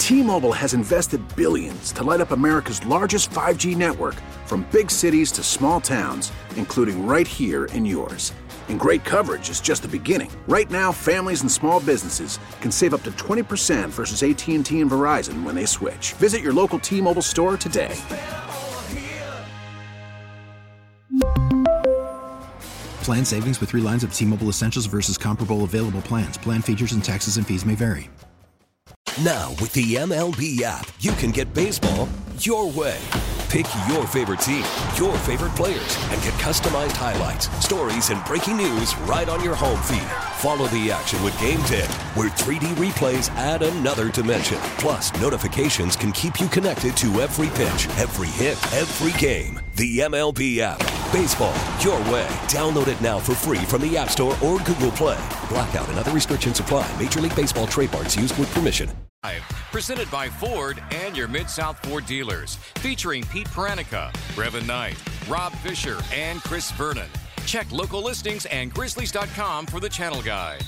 T-Mobile has invested billions to light up America's largest 5G network, from big cities to small towns, including right here in yours. And great coverage is just the beginning. Right now, families and small businesses can save up to 20% versus AT&T and Verizon when they switch. Visit your local T-Mobile store today. Plan savings with 3 lines of T-Mobile Essentials versus comparable available plans. Plan features and taxes and fees may vary. Now, with the MLB app, you can get baseball your way. Pick your favorite team, your favorite players, and get customized highlights, stories, and breaking news right on your home feed. Follow the action with Game Day, where 3D replays add another dimension. Plus, notifications can keep you connected to every pitch, every hit, every game. The MLB app. Baseball your way. Download it now for free from the App Store or Google Play. Blackout and other restrictions apply. Major League Baseball trademarks used with permission. Presented by Ford and your Mid-South Ford dealers. Featuring Pete Paranica, Brevin Knight, Rob Fisher, and Chris Vernon. Check local listings and Grizzlies.com for the channel guide.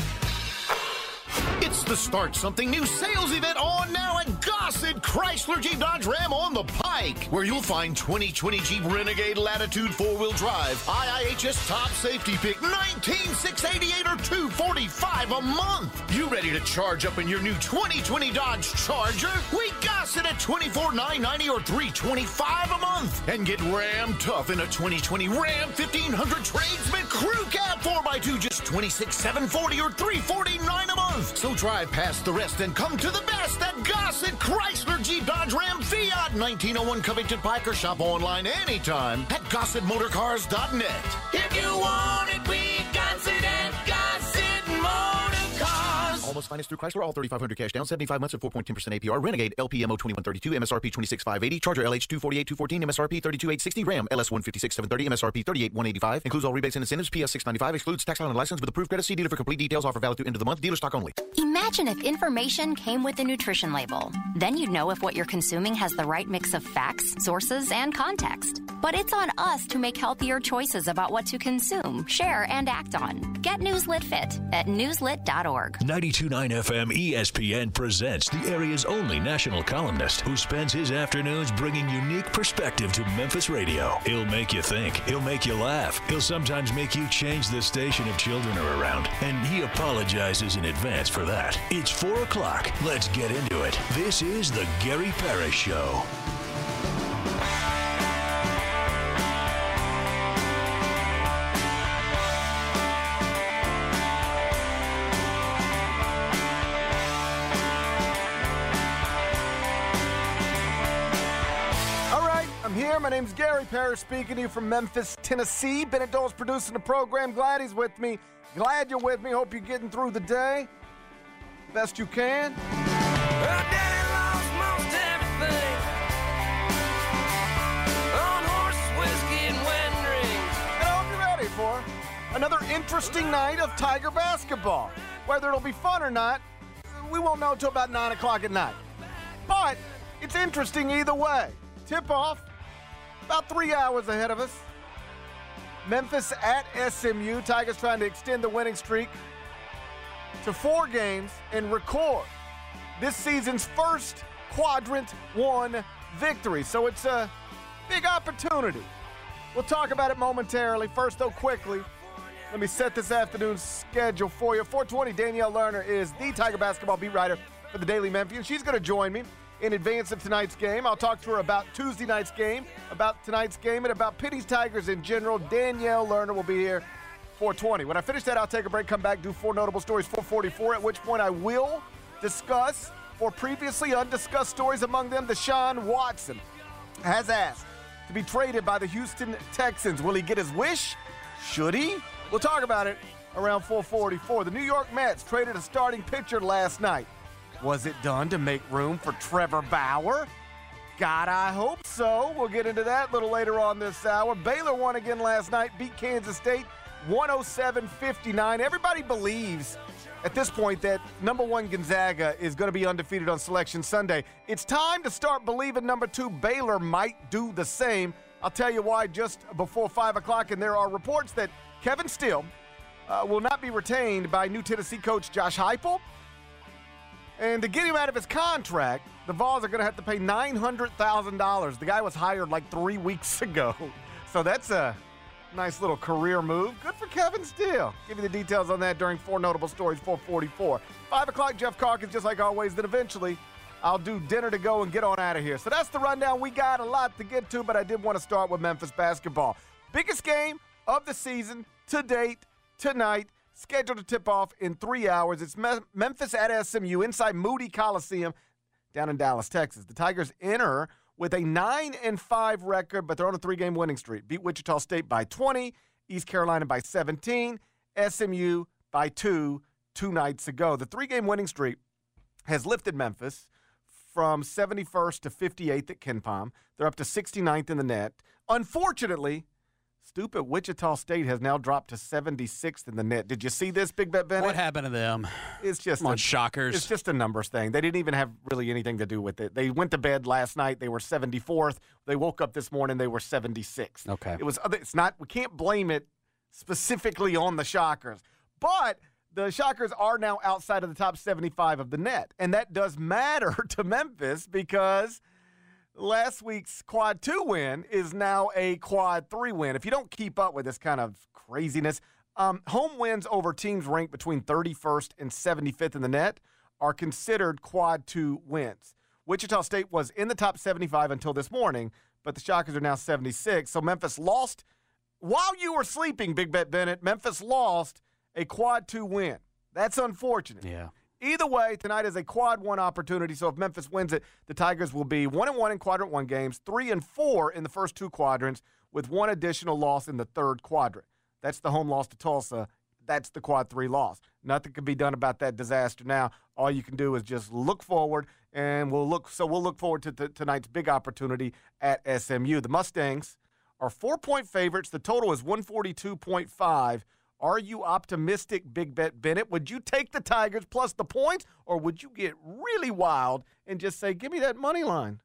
It's the Start Something New sales event on now at Gossett Chrysler Jeep Dodge Ram on the Pike, where you'll find 2020 Jeep Renegade Latitude 4-wheel drive, IIHS top safety pick, $19,688 or $245 a month. You ready to charge up in your new 2020 Dodge Charger? We Gossett at $24,990 or $325 a month. And get Ram tough in a 2020 Ram 1500 Tradesman Crew Cab 4x2, just $26,740 or $349 a month. So drive past the rest and come to the best at Gossett Chrysler Jeep Dodge Ram Fiat 1901 Covington Pike, or shop online anytime at GossettMotorCars.net. If you want it, we Gossett at Gossett Motorcars. Almost finance through Chrysler, all 3,500 cash down, 75 months at 4.10% APR. Renegade LPMO 2132, MSRP 26,580. Charger LH 248,214, MSRP 32,860. Ram LS 156,730, MSRP 38,185. Includes all rebates and incentives. PS 695. Excludes tax and license with approved credit. See dealer for complete details. Offer valid through end of the month. Dealer stock only. Imagine if information came with a nutrition label. Then you'd know if what you're consuming has the right mix of facts, sources, and context. But it's on us to make healthier choices about what to consume, share, and act on. Get Newslit Fit at newslit.org. 92.9 FM ESPN presents the area's only national columnist who spends his afternoons bringing unique perspective to Memphis radio. He'll make you think. He'll make you laugh. He'll sometimes make you change the station if children are around. And he apologizes in advance for that. It's 4 o'clock. Let's get into it. This is the Gary Parrish Show. Here, my name's Gary Parrish, speaking to you from Memphis, Tennessee. Bennett Dole's producing the program. Glad he's with me. Glad you're with me. Hope you're getting through the day best you can. Well, Daddy lost most everything on horses, whiskey, and wedding rings. And I hope you're ready for another interesting night of Tiger basketball. Whether it'll be fun or not, we won't know until about 9 o'clock at night. But it's interesting either way. Tip-off about 3 hours ahead of us. Memphis at SMU. Tigers trying to extend the winning streak to 4 games and record this season's first Quadrant 1 victory. So it's a big opportunity. We'll talk about it momentarily. First, though, quickly, let me set this afternoon's schedule for you. 4:20, Danielle Lerner is the Tiger basketball beat writer for the Daily Memphian. She's going to join me in advance of tonight's game. I'll talk to her about Tuesday night's game, about tonight's game, and about Pittie's Tigers in general. Danielle Lerner will be here 4:20. When I finish that, I'll take a break, come back, do 4 notable stories, 4:44, at which point I will discuss 4 previously undiscussed stories. Among them, Deshaun Watson has asked to be traded by the Houston Texans. Will he get his wish? Should he? We'll talk about it around 4:44. The New York Mets traded a starting pitcher last night. Was it done to make room for Trevor Bauer? God, I hope so. We'll get into that a little later on this hour. Baylor won again last night, beat Kansas State 107-59. Everybody believes at this point that number 1 Gonzaga is going to be undefeated on Selection Sunday. It's time to start believing number 2 Baylor might do the same. I'll tell you why just before 5 o'clock, and there are reports that Kevin Steele will not be retained by New Tennessee coach Josh Heupel. And to get him out of his contract, the Vols are going to have to pay $900,000. The guy was hired like 3 weeks ago. So that's a nice little career move. Good for Kevin Steele. Give you the details on that during 4 Notable Stories, 444. 5 o'clock, Jeff Calkins, just like always. Then eventually, I'll do dinner to go and get on out of here. So that's the rundown. We got a lot to get to, but I did want to start with Memphis basketball. Biggest game of the season to date tonight. Scheduled to tip off in 3 hours. It's Memphis at SMU inside Moody Coliseum down in Dallas, Texas. The Tigers enter with a 9-5 record, but they're on a 3-game winning streak. Beat Wichita State by 20, East Carolina by 17, SMU by 2 nights ago. The 3-game winning streak has lifted Memphis from 71st to 58th at KenPom. They're up to 69th in the net. Unfortunately, stupid Wichita State has now dropped to 76th in the net. Did you see this, Big Bet Bennett? What happened to them? It's just shockers. It's just a numbers thing. They didn't even have really anything to do with it. They went to bed last night. They were 74th. They woke up this morning. They were 76th. Okay. It's not. We can't blame it specifically on the Shockers, but the Shockers are now outside of the top 75 of the net, and that does matter to Memphis because last week's quad 2 win is now a quad 3 win. If you don't keep up with this kind of craziness, home wins over teams ranked between 31st and 75th in the net are considered quad 2 wins. Wichita State was in the top 75 until this morning, but the Shockers are now 76. So Memphis lost while you were sleeping, Big Bet Bennett. Memphis lost a quad 2 win. That's unfortunate. Yeah. Either way, tonight is a quad 1 opportunity. So if Memphis wins it, the Tigers will be 1-1 in quadrant 1 games, 3-4 in the first 2 quadrants, with 1 additional loss in the 3rd quadrant. That's the home loss to Tulsa. That's the quad 3 loss. Nothing can be done about that disaster now. All you can do is just look forward, and we'll look forward to tonight's big opportunity at SMU. The Mustangs are 4-point favorites. The total is 142.5. Are you optimistic, Big Bet Bennett? Would you take the Tigers plus the points, or would you get really wild and just say, give me that money line?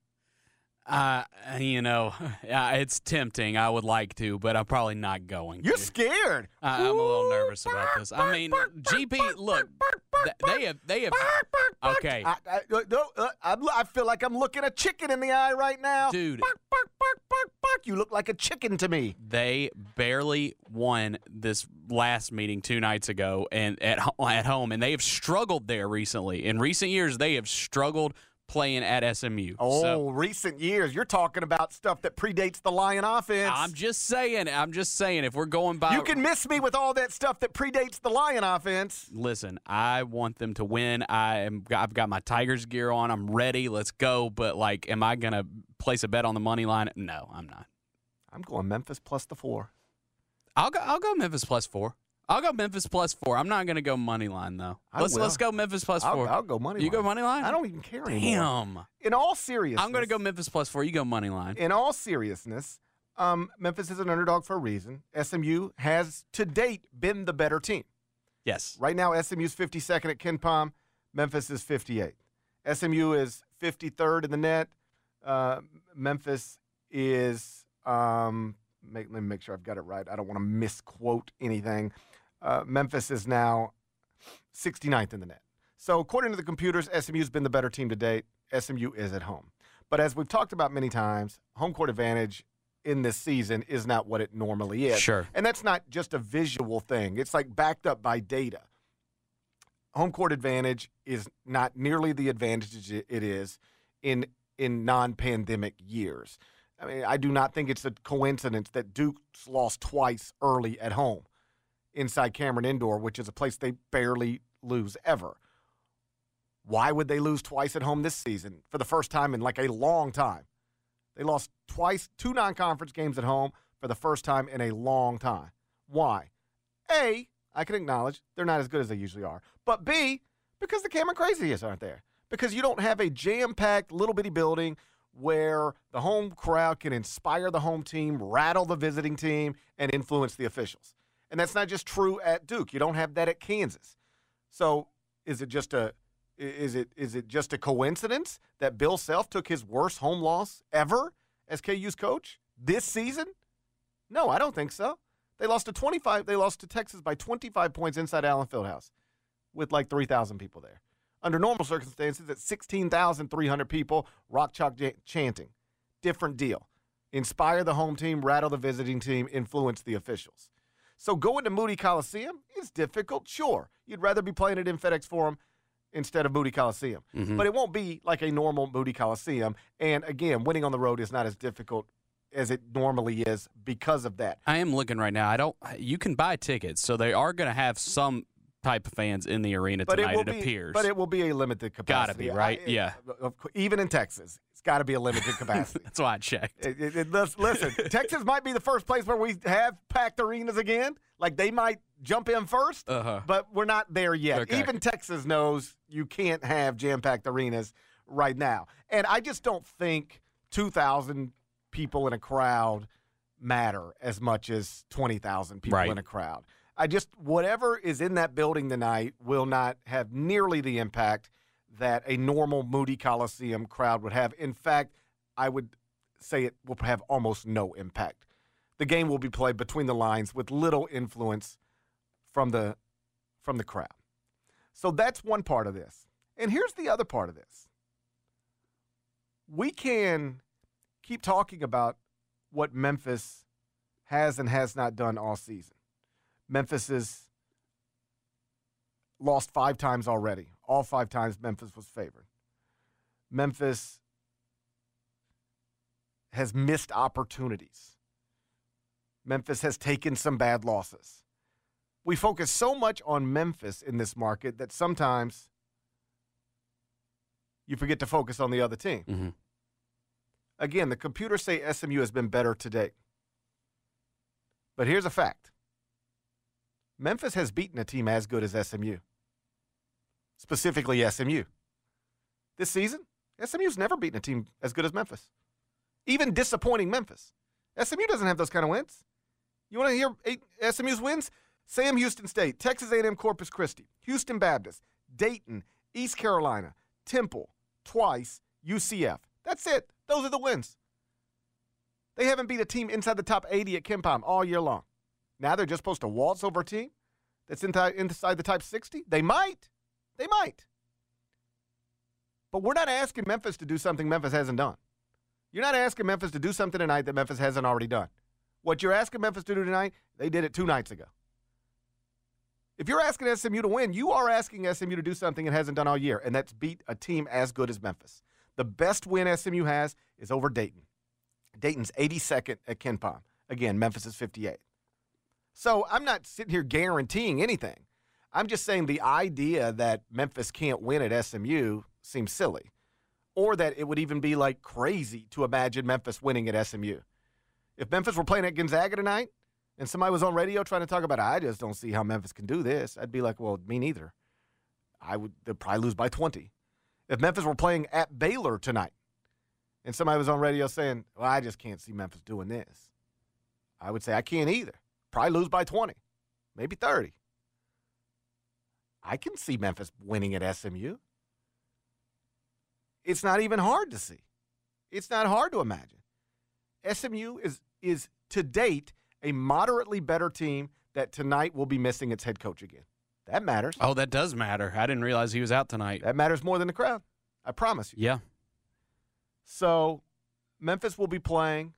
It's tempting. I would like to, but I'm probably not going to. You're scared. I'm a little nervous about this. I mean, GP, look, they have. Okay. I feel like I'm looking a chicken in the eye right now. Dude. You look like a chicken to me. They barely won this last meeting 2 nights ago and at home, and they have struggled there recently. In recent years, they have struggled playing at SMU. Recent years. You're talking about stuff that predates the Lion offense. I'm just saying, if we're going by... You can miss me with all that stuff that predates the Lion offense. Listen, I want them to win. I've got my Tigers gear on. I'm ready. Let's go. But, am I going to place a bet on the money line? No, I'm not. I'm going Memphis plus the 4. I'll go Memphis plus 4. I'll go Memphis plus 4. I'm not going to go money line, though. Let's go Memphis plus 4. I'll go money line. You go money line? I don't even care anymore. Damn. In all seriousness. I'm going to go Memphis plus 4. You go money line. In all seriousness, Memphis is an underdog for a reason. SMU has, to date, been the better team. Yes. Right now, SMU's 52nd at KenPom. Memphis is 58th. SMU is 53rd in the net. Memphis is... let me make sure I've got it right. I don't want to misquote anything. Memphis is now 69th in the net. So according to the computers, SMU's been the better team to date. SMU is at home. But as we've talked about many times, home court advantage in this season is not what it normally is. Sure. And that's not just a visual thing. It's backed up by data. Home court advantage is not nearly the advantage it is in non-pandemic years. I mean, I do not think it's a coincidence that Duke's lost twice early at home inside Cameron Indoor, which is a place they barely lose ever. Why would they lose twice at home this season for the first time in a long time? They lost twice, 2 non-conference games at home for the first time in a long time. Why? A, I can acknowledge they're not as good as they usually are. But B, because the Cameron Crazies aren't there. Because you don't have a jam-packed little bitty building where the home crowd can inspire the home team, rattle the visiting team, and influence the officials. And that's not just true at Duke. You don't have that at Kansas. So is it just a coincidence that Bill Self took his worst home loss ever as KU's coach this season? No, I don't think so. They lost to Texas by 25 points inside Allen Fieldhouse with 3,000 people there. Under normal circumstances, at 16,300 people, rock chalk chanting. Different deal. Inspire the home team, rattle the visiting team, influence the officials. So going to Moody Coliseum is difficult, sure. You'd rather be playing it in FedEx Forum instead of Moody Coliseum. Mm-hmm. But it won't be like a normal Moody Coliseum. And, again, winning on the road is not as difficult as it normally is because of that. I am looking right now. You can buy tickets, so they are going to have some type of fans in the arena tonight, it appears. But it will be a limited capacity. Got to be, right? Yeah. Even in Texas, it's got to be a limited capacity. That's why I checked. Listen, Texas might be the first place where we have packed arenas again. Like, they might jump in first, but we're not there yet. Okay. Even Texas knows you can't have jam-packed arenas right now. And I just don't think 2,000 people in a crowd matter as much as 20,000 people in a crowd. Whatever is in that building tonight will not have nearly the impact that a normal Moody Coliseum crowd would have. In fact, I would say it will have almost no impact. The game will be played between the lines with little influence from the crowd. So that's one part of this. And here's the other part of this. We can keep talking about what Memphis has and has not done all season. Memphis has lost 5 times already. All 5 times Memphis was favored. Memphis has missed opportunities. Memphis has taken some bad losses. We focus so much on Memphis in this market that sometimes you forget to focus on the other team. Mm-hmm. Again, the computers say SMU has been better to date. But here's a fact. Memphis has beaten a team as good as SMU. Specifically SMU. This season, SMU's never beaten a team as good as Memphis. Even disappointing Memphis. SMU doesn't have those kind of wins. You want to hear SMU's wins? Sam Houston State, Texas A&M Corpus Christi, Houston Baptist, Dayton, East Carolina, Temple, twice, UCF. That's it. Those are the wins. They haven't beat a team inside the top 80 at KenPom all year long. Now they're just supposed to waltz over a team that's inside the top 60? They might. They might. But we're not asking Memphis to do something Memphis hasn't done. You're not asking Memphis to do something tonight that Memphis hasn't already done. What you're asking Memphis to do tonight, they did it 2 nights ago. If you're asking SMU to win, you are asking SMU to do something it hasn't done all year, and that's beat a team as good as Memphis. The best win SMU has is over Dayton. Dayton's 82nd at KenPom. Again, Memphis is 58. So I'm not sitting here guaranteeing anything. I'm just saying the idea that Memphis can't win at SMU seems silly, or that it would even be like crazy to imagine Memphis winning at SMU. If Memphis were playing at Gonzaga tonight and somebody was on radio trying to talk about, I just don't see how Memphis can do this, I'd be like, well, me neither. They'd probably lose by 20. If Memphis were playing at Baylor tonight and somebody was on radio saying, well, I just can't see Memphis doing this, I would say I can't either. Probably lose by 20, maybe 30. I can see Memphis winning at SMU. It's not even hard to see. It's not hard to imagine. SMU is to date a moderately better team that tonight will be missing its head coach again. That matters. Oh, that does matter. I didn't realize he was out tonight. That matters more than the crowd. I promise you. Yeah. So Memphis will be playing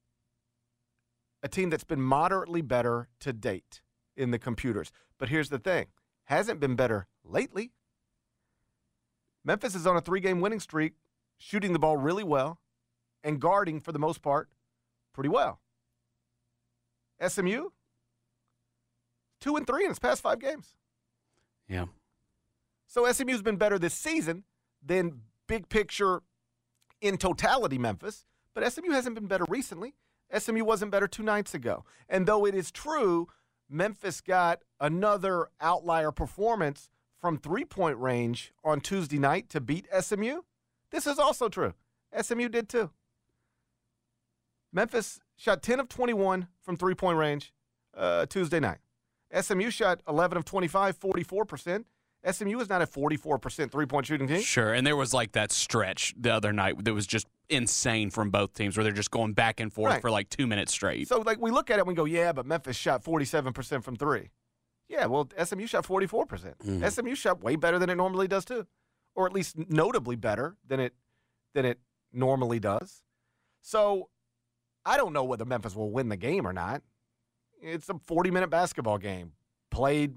a team that's been moderately better to date in the computers. But here's the thing. Hasn't been better lately. Memphis is on a 3-game winning streak, shooting the ball really well and guarding, for the most part, pretty well. SMU, 2-3 in its past 5 games. Yeah. So SMU's been better this season than big picture in totality Memphis, but SMU hasn't been better recently. SMU wasn't better 2 nights ago. And though it is true Memphis got another outlier performance from 3-point range on Tuesday night to beat SMU, this is also true. SMU did too. Memphis shot 10 of 21 from 3-point range Tuesday night. SMU shot 11 of 25, 44%. SMU is not a 44% 3-point shooting team. Sure, and there was like that stretch the other night that was just insane from both teams where they're just going back and forth for like 2 minutes straight. So like we look at it and we go, yeah, but Memphis shot 47% from 3. Yeah, well, SMU shot 44%. SMU shot way better than it normally does too. or at least notably better than it normally does. So I don't know whether Memphis will win the game or not. It's a 40-minute basketball game played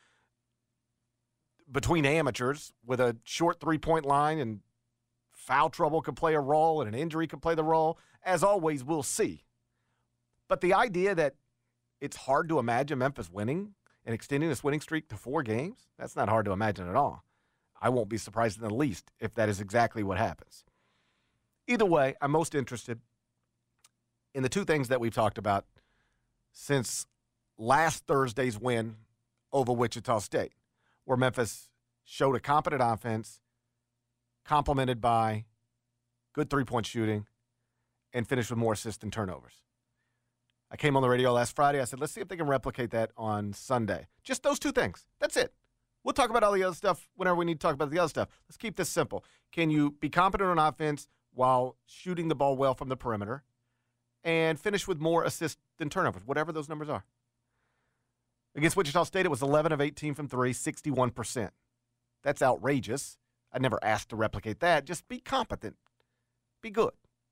between amateurs with a short three-point line, and foul trouble could play a role and an injury could play the role. As always, we'll see. But the idea that it's hard to imagine Memphis winning and extending this winning streak to 4 games, that's not hard to imagine at all. I won't be surprised in the least if that is exactly what happens. Either way, I'm most interested in the 2 things that we've talked about since last Thursday's win over Wichita State, where Memphis showed a competent offense complemented by good three-point shooting and finished with more assists and turnovers. I came on the radio last Friday. I said, let's see if they can replicate that on Sunday. Just those 2 things. That's it. We'll talk about all the other stuff whenever we need to talk about the other stuff. Let's keep this simple. Can you be competent on offense while shooting the ball well from the perimeter and finish with more assists than turnovers, whatever those numbers are? Against Wichita State, it was 11 of 18 from 3, 61%. That's outrageous. I never asked to replicate that. Just be competent. Be good.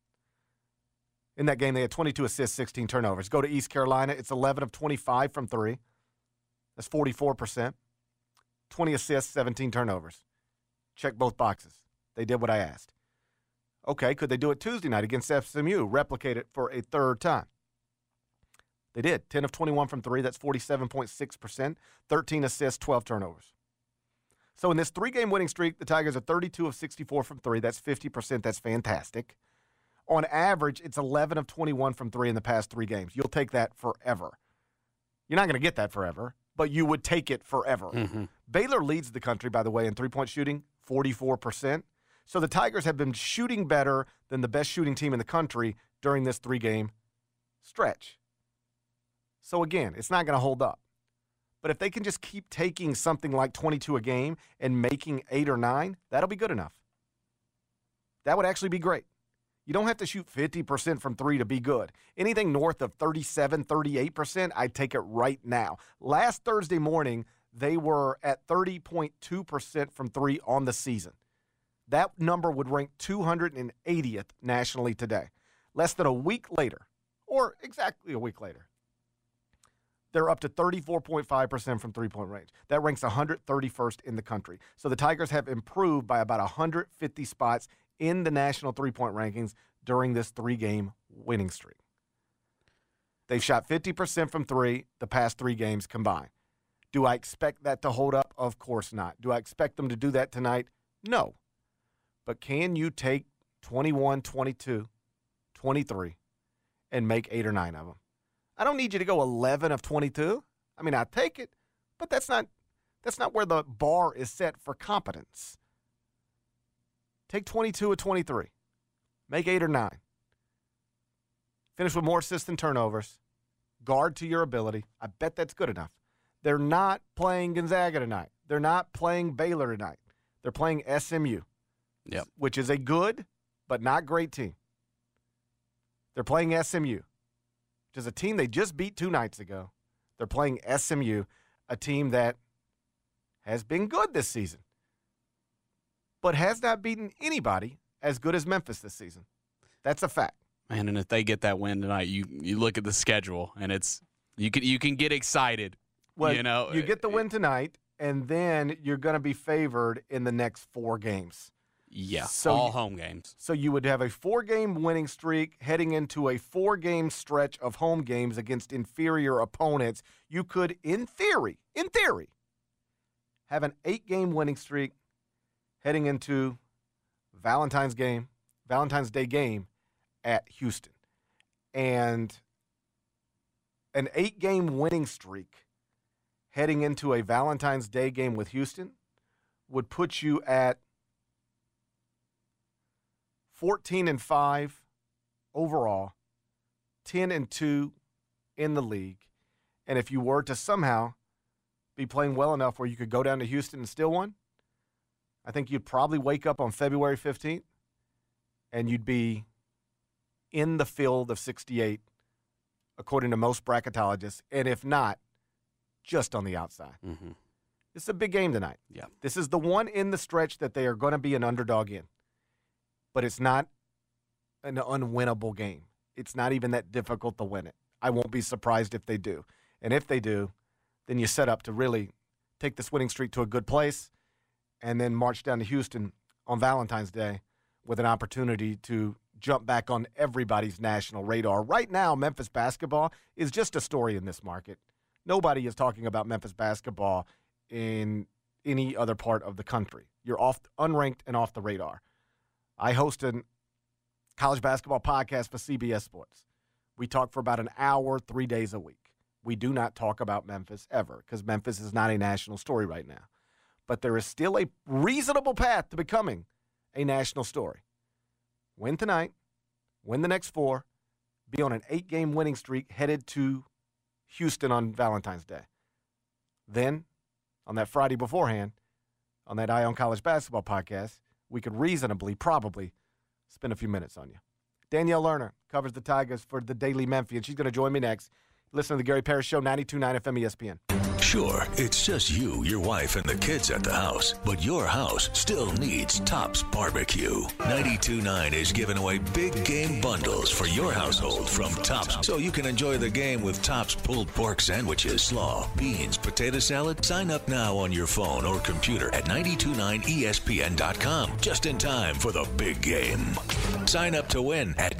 In that game, they had 22 assists, 16 turnovers. Go to East Carolina. It's 11 of 25 from 3. That's 44%. 20 assists, 17 turnovers. Check both boxes. They did what I asked. Okay, could they do it Tuesday night against SMU? Replicate it for a third time. They did. 10 of 21 from 3. That's 47.6%. 13 assists, 12 turnovers. So in this 3-game winning streak, the Tigers are 32 of 64 from 3. That's 50%. That's fantastic. On average, it's 11 of 21 from 3 in the past 3 games. You'll take that forever. You're not going to get that forever, but you would take it forever. Mm-hmm. Baylor leads the country, by the way, in three-point shooting, 44%. So the Tigers have been shooting better than the best shooting team in the country during this 3-game stretch. So again, it's not going to hold up. But if they can just keep taking something like 22 a game and making 8 or 9, that'll be good enough. That would actually be great. You don't have to shoot 50% from 3 to be good. Anything north of 37, 38%, I'd take it right now. Last Thursday morning, they were at 30.2% from 3 on the season. That number would rank 280th nationally today. Less than a week later, or exactly a week later, they're up to 34.5% from three-point range. That ranks 131st in the country. So the Tigers have improved by about 150 spots in the national three-point rankings during this 3-game winning streak. They've shot 50% from 3 the past 3 games combined. Do I expect that to hold up? Of course not. Do I expect them to do that tonight? No. But can you take 21, 22, 23 and make 8 or 9 of them? I don't need you to go 11 of 22. I mean, I'll take it, but that's not where the bar is set for competence. Take 22 of 23. Make 8 or 9. Finish with more assists than turnovers. Guard to your ability. I bet that's good enough. They're not playing Gonzaga tonight. They're not playing Baylor tonight. They're playing SMU, which is a good but not great team. They're playing SMU, which is a team they just beat 2 nights ago. They're playing SMU, a team that has been good this season, but has not beaten anybody as good as Memphis this season. That's a fact. Man, and if they get that win tonight, you look at the schedule, and it's you can get excited. Well, you get the win tonight, and then you're going to be favored in the next 4 games. Yeah, all home games. So you would have a 4-game winning streak heading into a 4-game stretch of home games against inferior opponents. You could, in theory, have an 8-game winning streak heading into Valentine's Day game at Houston. And an 8-game winning streak heading into a Valentine's Day game with Houston would put you at 14-5 overall, 10-2 in the league. And if you were to somehow be playing well enough where you could go down to Houston and still win, I think you'd probably wake up on February 15th and you'd be in the field of 68, according to most bracketologists, and if not, just on the outside. Mm-hmm. This is a big game tonight. Yeah. This is the one in the stretch that they are going to be an underdog in. But it's not an unwinnable game. It's not even that difficult to win it. I won't be surprised if they do. And if they do, then you set up to really take this winning streak to a good place and then march down to Houston on Valentine's Day with an opportunity to jump back on everybody's national radar. Right now, Memphis basketball is just a story in this market. Nobody is talking about Memphis basketball in any other part of the country. You're unranked and off the radar. I host a college basketball podcast for CBS Sports. We talk for about an hour, 3 days a week. We do not talk about Memphis ever because Memphis is not a national story right now. But there is still a reasonable path to becoming a national story. Win tonight, win the next 4, be on an 8-game winning streak headed to Houston on Valentine's Day. Then, on that Friday beforehand, on that Eye on College Basketball podcast, we could reasonably, probably, spend a few minutes on you. Danielle Lerner covers the Tigers for the Daily Memphian. She's going to join me next. Listen to the Gary Parrish Show, 92.9 FM ESPN. Sure, it's just you, your wife, and the kids at the house. But your house still needs Tops Barbecue. 92.9 is giving away big game bundles for your household from Tops, so you can enjoy the game with Tops pulled pork sandwiches, slaw, beans, potato salad. Sign up now on your phone or computer at 929ESPN.com, just in time for the big game. Sign up to win at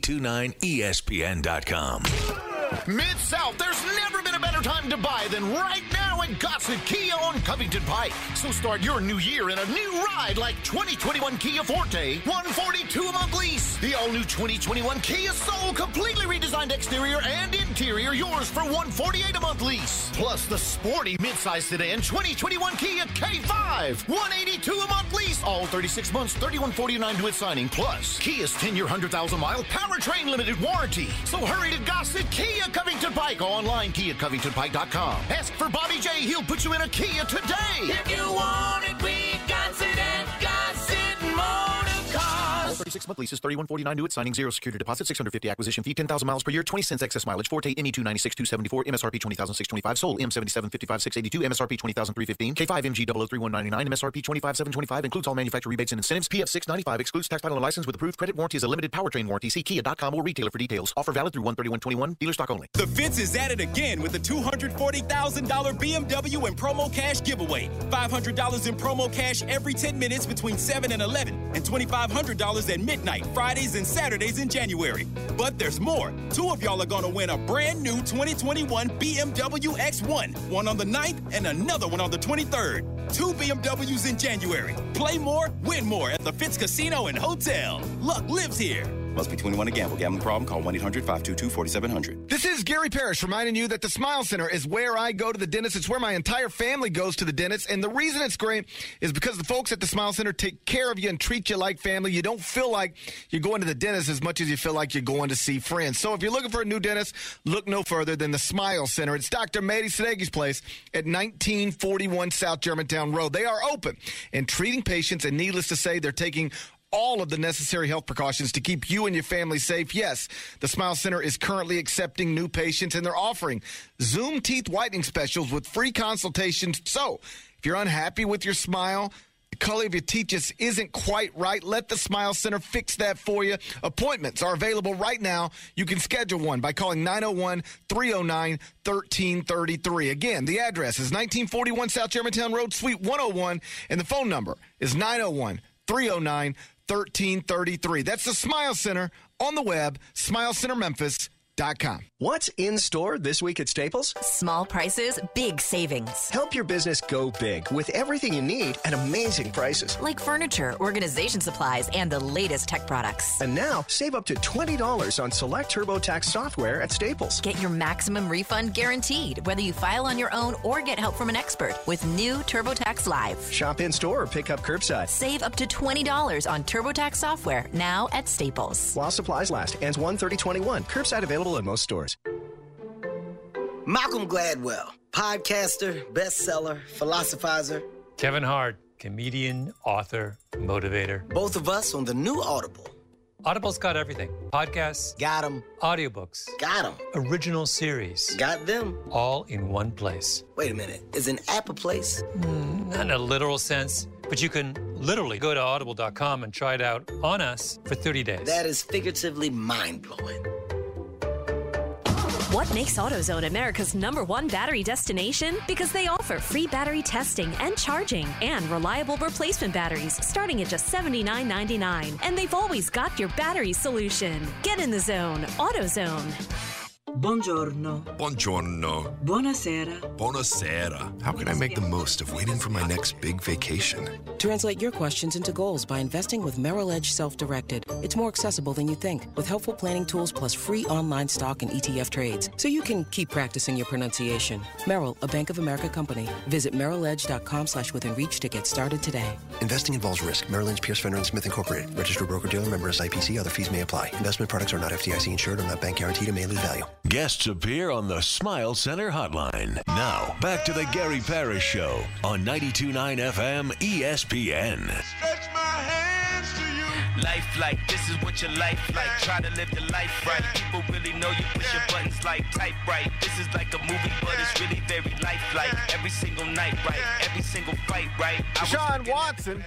929ESPN.com. Mid-South, there's never been a better time to buy than right now at Gossett Kia on Covington Pike. So start your new year in a new ride like 2021 Kia Forte, $142 a month lease. The all-new 2021 Kia Soul, completely redesigned exterior and interior, yours for $148 a month lease. Plus the sporty midsize sedan 2021 Kia K5, $182 a month lease. All 36 months, $3149 to its signing. Plus Kia's 10-year, 100,000-mile powertrain limited warranty. So hurry to Gossett Kia Covington Pike. Online, KiaCovingtonPike.com. Ask for Bobby J. He'll put you in a Kia today. If you want it, we got it at Gossett Motor Cars. All 36-month leases, $3149 to its signing, 0 security deposit, $650 acquisition fee, 10,000 miles per year, 20 cents excess mileage. Forte ME296,274, MSRP $20,625. Soul M7755,682, MSRP $20,315. K5 MG 003199, MSRP $25,725. Includes all manufacturer rebates and incentives. PF $695. Excludes tax title and license with approved credit. Warranty is a limited powertrain warranty. See Kia.com or retailer for details. Offer valid through 1/31/21. Dealer stock only. The Fence is at it again with the $240,000 BMW and promo cash giveaway. $500 in promo cash every 10 minutes between 7 and 11, and $2,500 at midnight, Fridays and Saturdays in January. But there's more. 2 of y'all are going to win a brand new 2021 BMW X1, one on the 9th and another one on the 23rd. 2 BMWs in January. Play more, win more at the Fitz Casino and Hotel. Luck lives here. Must be 21 to gamble. Gambling problem? Call 1-800-522-4700. This is Gary Parrish reminding you that the Smile Center is where I go to the dentist. It's where my entire family goes to the dentist. And the reason it's great is because the folks at the Smile Center take care of you and treat you like family. You don't feel like you're going to the dentist as much as you feel like you're going to see friends. So if you're looking for a new dentist, look no further than the Smile Center. It's Dr. Mehdi Sadegi's place at 1941 South Germantown Road. They are open and treating patients, and needless to say, they're taking all of the necessary health precautions to keep you and your family safe. Yes, the Smile Center is currently accepting new patients, and they're offering Zoom teeth whitening specials with free consultations. So if you're unhappy with your smile, the color of your teeth just isn't quite right, let the Smile Center fix that for you. Appointments are available right now. You can schedule one by calling 901-309-1333. Again, the address is 1941 South Germantown Road, Suite 101, and the phone number is 901-309-1333. That's the Smile Center on the web, SmileCenterMemphis.com. What's in store this week at Staples? Small prices, big savings. Help your business go big with everything you need at amazing prices. Like furniture, organization supplies, and the latest tech products. And now, save up to $20 on select TurboTax software at Staples. Get your maximum refund guaranteed, whether you file on your own or get help from an expert with new TurboTax Live. Shop in-store or pick up curbside. Save up to $20 on TurboTax software now at Staples. While supplies last. Ends 1/30/21. Curbside available in most stores. Malcolm Gladwell, podcaster, bestseller, philosophizer. Kevin Hart, comedian, author, motivator. Both of us on the new Audible. Audible's got everything. Podcasts. Got 'em. Audiobooks. Got 'em. Original series. Got them. All in one place. Wait a minute. Is an app a place? Not in a literal sense, but you can literally go to audible.com and try it out on us for 30 days. That is figuratively mind-blowing. What makes AutoZone America's #1 battery destination? Because they offer free battery testing and charging and reliable replacement batteries starting at just $79.99. And they've always got your battery solution. Get in the zone. AutoZone. Buongiorno. Buongiorno. Buonasera. Buonasera. How can I make the most of waiting for my next big vacation? Translate your questions into goals by investing with Merrill Edge Self-Directed. It's more accessible than you think, with helpful planning tools plus free online stock and ETF trades, so you can keep practicing your pronunciation. Merrill, a Bank of America company. Visit merrilledge.com/withinreach to get started today. Investing involves risk. Merrill Lynch, Pierce, Fenner & Smith Incorporated. Registered broker-dealer, member SIPC. Other fees may apply. Investment products are not FDIC insured or not bank guaranteed and may lose value. Guests appear on the Smile Center hotline. Now, back to the Gary Parrish Show on 92.9 FM ESPN. Stretch my hands to you. Life like, this is what your life like. Try to live your life right. People really know you push your buttons like type right. This is like a movie, but it's really very lifelike. Every single night, right? Every single fight, right? Deshaun Watson,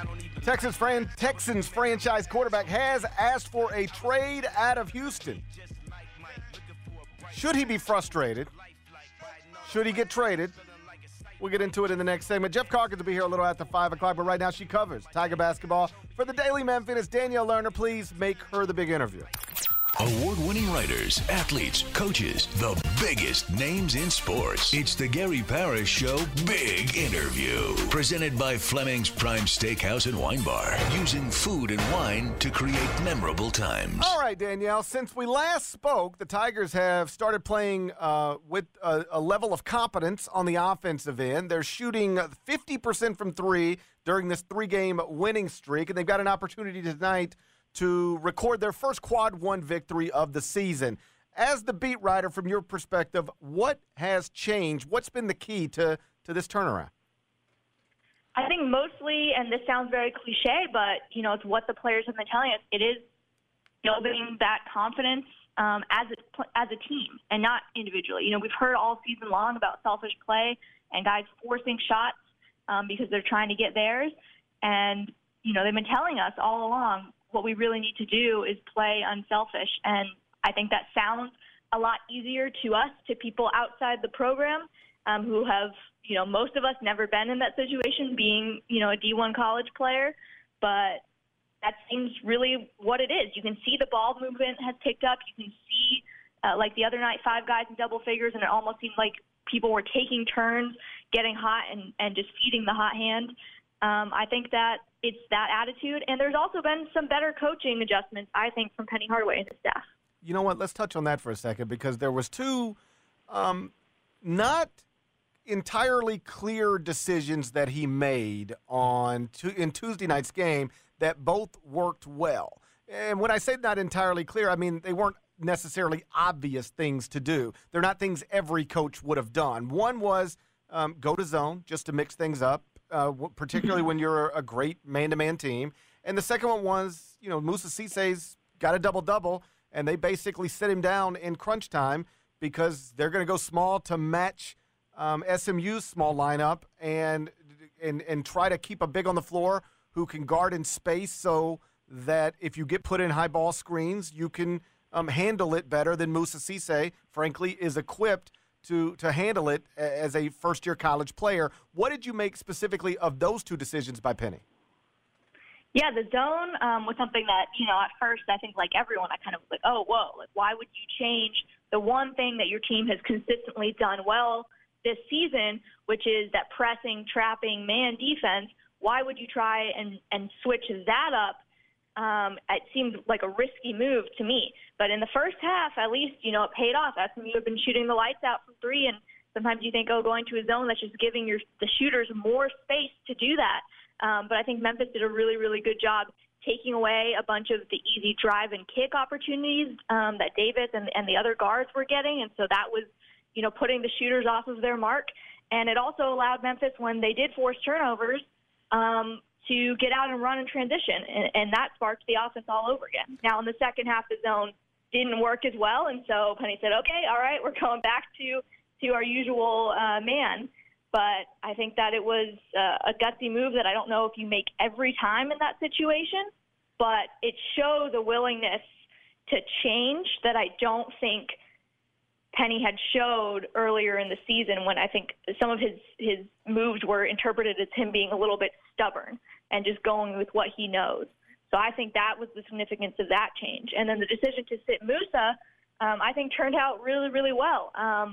Texans franchise quarterback, has asked for a trade out of Houston. Should he be frustrated? Should he get traded? We'll get into it in the next segment. Jeff Calkins will be here a little after 5 o'clock, but right now she covers Tiger basketball for the Daily Memphis. Danielle Lerner, please make her the big interview. Award-winning writers, athletes, coaches, the biggest names in sports. It's the Gary Parrish Show Big Interview. Presented by Fleming's Prime Steakhouse and Wine Bar. Using food and wine to create memorable times. All right, Danielle, since we last spoke, the Tigers have started playing with a level of competence on the offensive end. They're shooting 50% from three during this 3-game winning streak, and they've got an opportunity tonight to record their first quad one victory of the season. As the beat writer, from your perspective, what has changed? What's been the key to this turnaround? I think mostly, and this sounds very cliche, but, it's what the players have been telling us. It is building that confidence as a team and not individually. We've heard all season long about selfish play and guys forcing shots because they're trying to get theirs. And, they've been telling us all along, what we really need to do is play unselfish. And I think that sounds a lot easier to us, to people outside the program who have, most of us never been in that situation, being, a D1 college player. But that seems really what it is. You can see the ball movement has picked up. You can see, like the other night, 5 guys in double figures, and it almost seemed like people were taking turns, getting hot and just feeding the hot hand. I think that it's that attitude. And there's also been some better coaching adjustments, I think, from Penny Hardaway and his staff. You know what? Let's touch on that for a second, because there was 2 not entirely clear decisions that he made in Tuesday night's game that both worked well. And when I say not entirely clear, I mean they weren't necessarily obvious things to do. They're not things every coach would have done. One was go to zone just to mix things up. Particularly when you're a great man-to-man team. And the second one was, Moussa Cisse's got a double-double, and they basically sit him down in crunch time because they're going to go small to match SMU's small lineup and try to keep a big on the floor who can guard in space so that if you get put in high ball screens, you can handle it better than Moussa Cisse, frankly, is equipped to handle it as a first-year college player. What did you make specifically of those 2 decisions by Penny? Yeah, the zone was something that, at first, I think like everyone, I kind of was like, oh, whoa, like why would you change the one thing that your team has consistently done well this season, which is that pressing, trapping, man defense? Why would you try and switch that up? It seemed like a risky move to me. But in the first half, at least, it paid off. SMU have been shooting the lights out from 3, and sometimes you think, going to a zone, that's just giving the shooters more space to do that. But I think Memphis did a really, really good job taking away a bunch of the easy drive and kick opportunities that Davis and the other guards were getting. And so that was, putting the shooters off of their mark. And it also allowed Memphis, when they did force turnovers, to get out and run in transition, and that sparked the offense all over again. Now, in the second half, the zone didn't work as well, and so Penny said, okay, all right, we're going back to our usual man. But I think that it was a gutsy move that I don't know if you make every time in that situation, but it shows a willingness to change that I don't think Penny had showed earlier in the season, when I think some of his moves were interpreted as him being a little bit stubborn and just going with what he knows. So I think that was the significance of that change. And then the decision to sit Musa, I think turned out really, really well.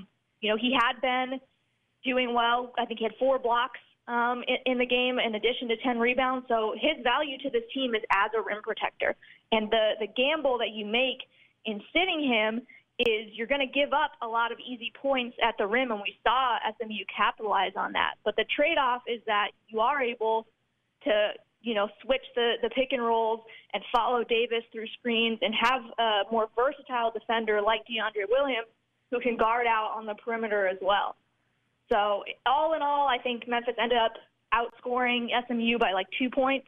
He had been doing well. I think he had 4 blocks in the game in addition to 10 rebounds. So his value to this team is as a rim protector. And the gamble that you make in sitting him is you're going to give up a lot of easy points at the rim, and we saw SMU capitalize on that. But the trade-off is that you are able to, switch the pick and rolls and follow Davis through screens and have a more versatile defender like DeAndre Williams who can guard out on the perimeter as well. So all in all, I think Memphis ended up outscoring SMU by like 2 points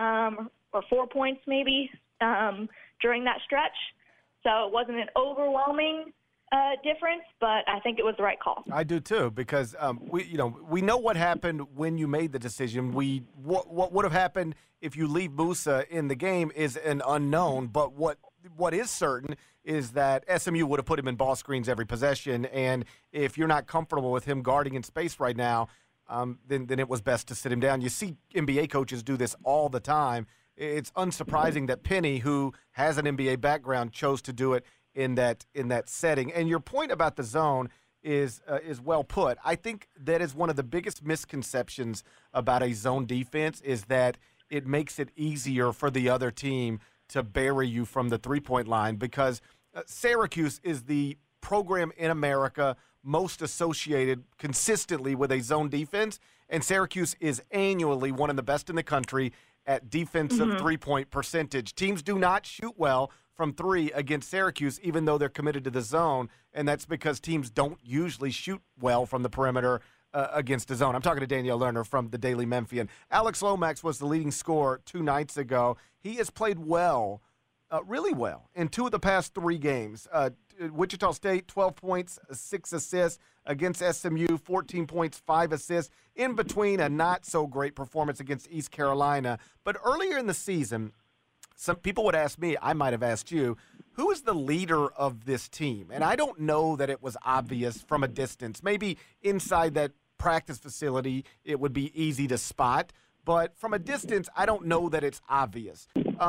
or 4 points maybe during that stretch. So it wasn't an overwhelming difference, but I think it was the right call. I do too, because we know what happened when you made the decision. What would have happened if you leave Musa in the game is an unknown, but what is certain is that SMU would have put him in ball screens every possession, and if you're not comfortable with him guarding in space right now, then it was best to sit him down. You see NBA coaches do this all the time. It's unsurprising that Penny, who has an NBA background, chose to do it in that setting. And your point about the zone is well put. I think that is one of the biggest misconceptions about a zone defense, is that it makes it easier for the other team to bury you from the three-point line, because Syracuse is the program in America most associated consistently with a zone defense, and Syracuse is annually one of the best in the country at defensive three-point percentage. Teams do not shoot well from three against Syracuse, even though they're committed to the zone, and that's because teams don't usually shoot well from the perimeter against the zone. I'm talking to Danielle Lerner from the Daily Memphian. Alex Lomax was the leading scorer 2 nights ago. He has played well, really well, in 2 of the past 3 games. Wichita State, 12 points, 6 assists. Against SMU, 14 points, 5 assists. In between, a not-so-great performance against East Carolina. But earlier in the season, some people would ask me, I might have asked you, who is the leader of this team? And I don't know that it was obvious from a distance. Maybe inside that practice facility, it would be easy to spot. But from a distance, I don't know that it's obvious.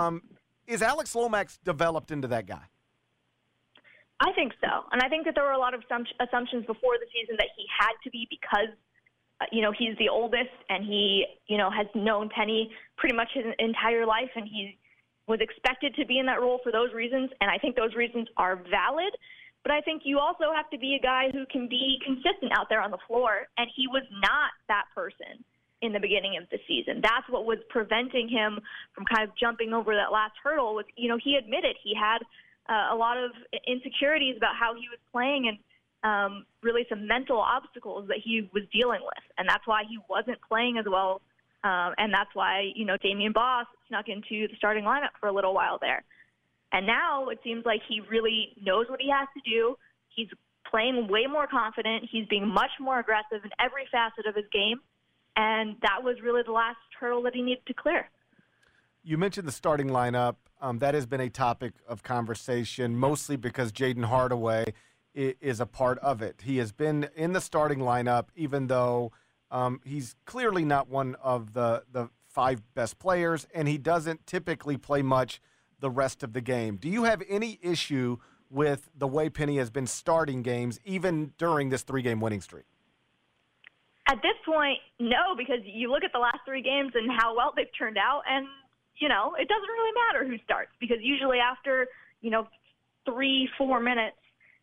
Is Alex Lomax developed into that guy? I think so. And I think that there were a lot of assumptions before the season that he had to be, because, he's the oldest and he, has known Penny pretty much his entire life, and he was expected to be in that role for those reasons. And I think those reasons are valid. But I think you also have to be a guy who can be consistent out there on the floor. And he was not that person in the beginning of the season. That's what was preventing him from kind of jumping over that last hurdle. Was, he admitted he had a lot of insecurities about how he was playing, and really some mental obstacles that he was dealing with. And that's why he wasn't playing as well. And that's why, Damian Boss snuck into the starting lineup for a little while there. And now it seems like he really knows what he has to do. He's playing way more confident. He's being much more aggressive in every facet of his game. And that was really the last hurdle that he needed to clear. You mentioned the starting lineup. That has been a topic of conversation, mostly because Jaden Hardaway is a part of it. He has been in the starting lineup, even though he's clearly not one of the 5 best players, and he doesn't typically play much the rest of the game. Do you have any issue with the way Penny has been starting games, even during this 3-game winning streak? At this point, no, because you look at the last 3 games and how well they've turned out, and it doesn't really matter who starts, because usually after, 3-4 minutes,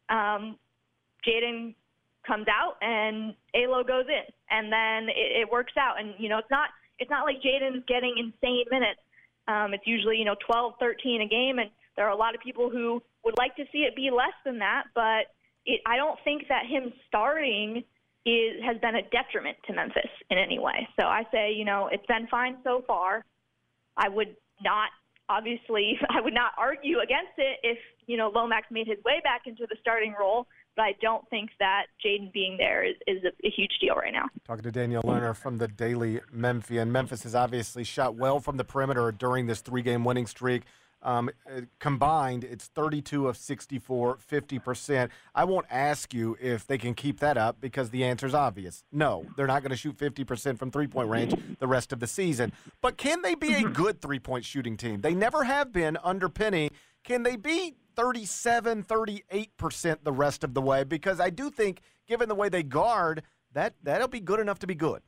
Jaden comes out and Alo goes in, and then it works out. And, it's not like Jaden's getting insane minutes. It's usually, 12, 13 a game, and there are a lot of people who would like to see it be less than that, but I don't think that him starting has been a detriment to Memphis in any way. So I say, it's been fine so far. I would not argue against it if, Lomax made his way back into the starting role, but I don't think that Jaden being there is a huge deal right now. Talking to Danielle Lerner from the Daily Memphian. Memphis has obviously shot well from the perimeter during this 3-game winning streak. Combined, it's 32 of 64, 50%. I won't ask you if they can keep that up because the answer is obvious. No, they're not going to shoot 50% from three-point range the rest of the season. But can they be a good three-point shooting team? They never have been under Penny. Can they be 37, 38% the rest of the way? Because I do think, given the way they guard, that'll be good enough to be good.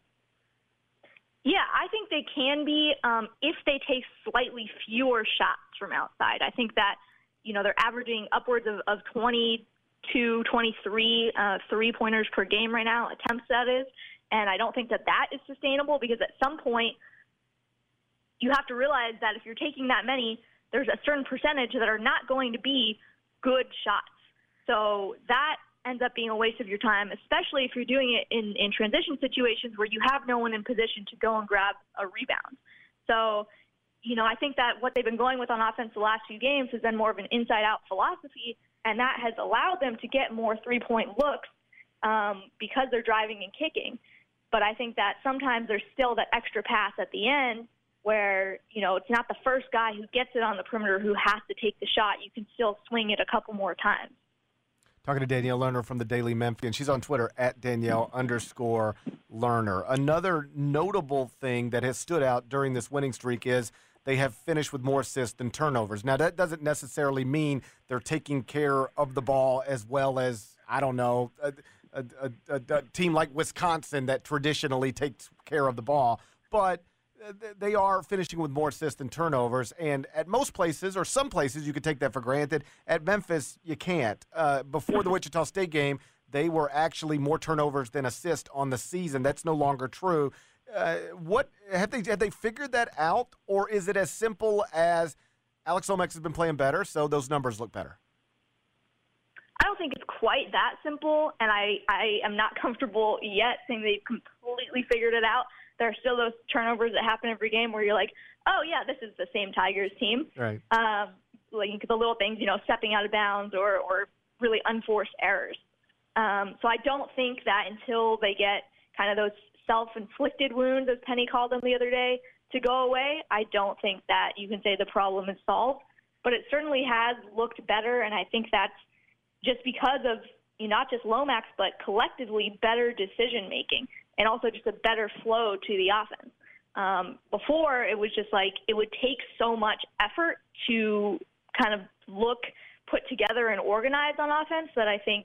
Yeah, I think they can be if they take slightly fewer shots from outside. I think that, they're averaging upwards of 22, 23 three-pointers per game right now, attempts that is, and I don't think that is sustainable because at some point you have to realize that if you're taking that many, there's a certain percentage that are not going to be good shots. So that ends up being a waste of your time, especially if you're doing it in transition situations where you have no one in position to go and grab a rebound. So, I think that what they've been going with on offense the last few games has been more of an inside-out philosophy, and that has allowed them to get more three-point looks because they're driving and kicking. But I think that sometimes there's still that extra pass at the end where, it's not the first guy who gets it on the perimeter who has to take the shot. You can still swing it a couple more times. Talking to Danielle Lerner from the Daily Memphian. She's on Twitter at Danielle_Lerner. Another notable thing that has stood out during this winning streak is they have finished with more assists than turnovers. Now, that doesn't necessarily mean they're taking care of the ball as well as, a team like Wisconsin that traditionally takes care of the ball. But they are finishing with more assists than turnovers, and at most places, or some places, you could take that for granted. At Memphis, you can't. Before the Wichita State game, they were actually more turnovers than assists on the season. That's no longer true. What have they figured that out, or is it as simple as Alex Lomax has been playing better, so those numbers look better? I don't think it's quite that simple, and I am not comfortable yet saying they've completely figured it out. There are still those turnovers that happen every game where you're like, oh, yeah, this is the same Tigers team. Right. Like the little things, stepping out of bounds or really unforced errors. So I don't think that until they get kind of those self-inflicted wounds, as Penny called them the other day, to go away, I don't think that you can say the problem is solved. But it certainly has looked better, and I think that's just because of not just Lomax, but collectively better decision-making. And also just a better flow to the offense. Before, it was just like it would take so much effort to kind of look put together and organized on offense that I think,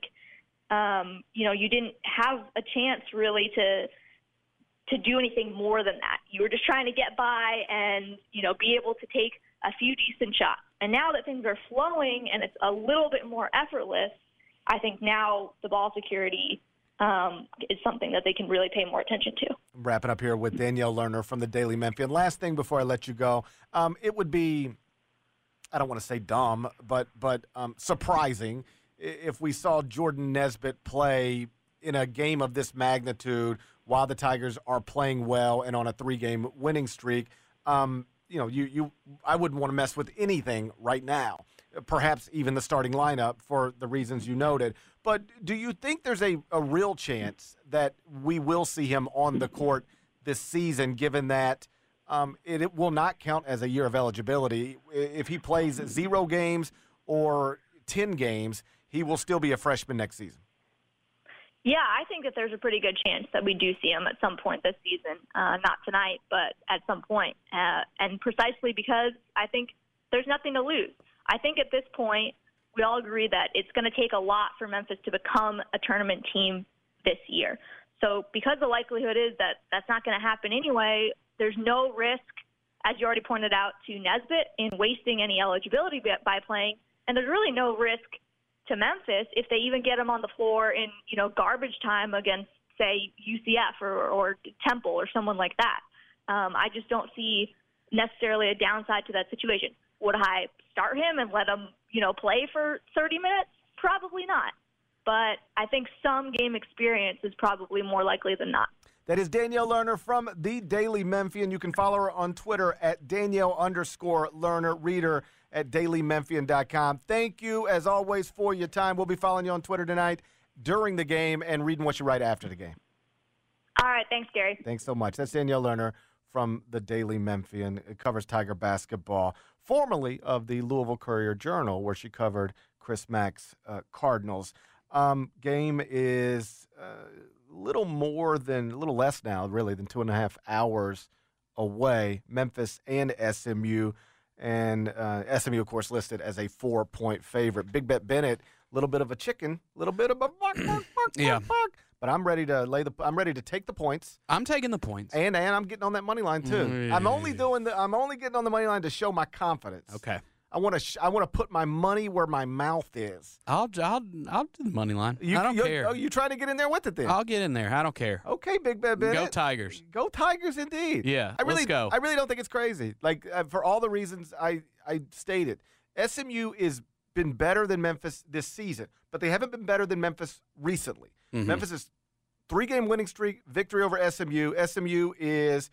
you didn't have a chance really to do anything more than that. You were just trying to get by and, be able to take a few decent shots. And now that things are flowing and it's a little bit more effortless, I think now the ball security is something that they can really pay more attention to. Wrapping up here with Danielle Lerner from the Daily Memphian. Last thing before I let you go, it would be, I don't want to say dumb, but surprising if we saw Jordan Nesbitt play in a game of this magnitude while the Tigers are playing well and on a 3-game winning streak. I wouldn't want to mess with anything right now, perhaps even the starting lineup for the reasons you noted. But do you think there's a real chance that we will see him on the court this season, given that it will not count as a year of eligibility? If he plays 0 games or 10 games, he will still be a freshman next season. Yeah, I think that there's a pretty good chance that we do see him at some point this season. Not tonight, but at some point. And precisely because I think there's nothing to lose. I think at this point, we all agree that it's going to take a lot for Memphis to become a tournament team this year. So because the likelihood is that that's not going to happen anyway, there's no risk, as you already pointed out, to Nesbitt in wasting any eligibility by playing. And there's really no risk to Memphis if they even get him on the floor in, garbage time against, say, UCF or Temple or someone like that. I just don't see necessarily a downside to that situation. Would I start him and let him, play for 30 minutes? Probably not. but I think some game experience is probably more likely than not. That is Danielle Lerner from the Daily Memphian. You can follow her on Twitter at Danielle_Lerner, read her at dailymemphian.com. Thank you, as always, for your time. We'll be following you on Twitter tonight during the game and reading what you write after the game. All right. Thanks, Gary. Thanks so much. That's Danielle Lerner from the Daily Memphian. It covers Tiger basketball, formerly of the Louisville Courier-Journal, where she covered Chris Mack's Cardinals. Game is a little less now, really, than 2.5 hours away. Memphis and SMU. And SMU, of course, listed as a 4-point favorite. Big Bet Bennett, a little bit of a chicken, a little bit of a bark. But I'm ready to take the points. I'm taking the points, and I'm getting on that money line too. I'm only getting on the money line to show my confidence. Okay. I want to put my money where my mouth is. I'll do the money line. I don't care. Oh, you trying to get in there with it then? I'll get in there. I don't care. Okay, Big Bet Bennett. Go Tigers. Go Tigers indeed. Yeah, let's go. I really don't think it's crazy. Like for all the reasons I stated, SMU is been better than Memphis this season, but they haven't been better than Memphis recently. Mm-hmm. Memphis is 3-game winning streak, victory over SMU. SMU is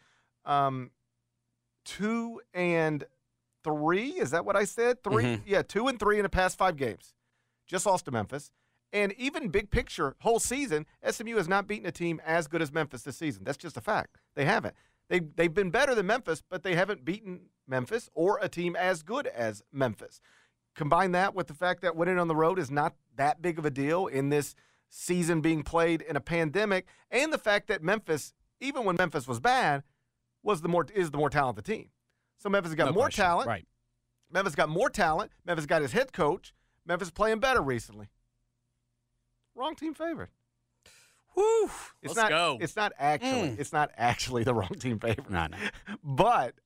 2-3. Is that what I said? 3? Mm-hmm. Yeah, 2-3 in the past 5 games. Just lost to Memphis. And even big picture, whole season, SMU has not beaten a team as good as Memphis this season. That's just a fact. They haven't. They've been better than Memphis, but they haven't beaten Memphis or a team as good as Memphis. Combine that with the fact that winning on the road is not that big of a deal in this season being played in a pandemic, and the fact that Memphis, even when Memphis was bad, is the more talented team. So Memphis has got more talent. Right. Memphis got more talent. Memphis got his head coach. Memphis playing better recently. Wrong team favorite. Woo! Let's go. It's not actually the wrong team favorite. No. But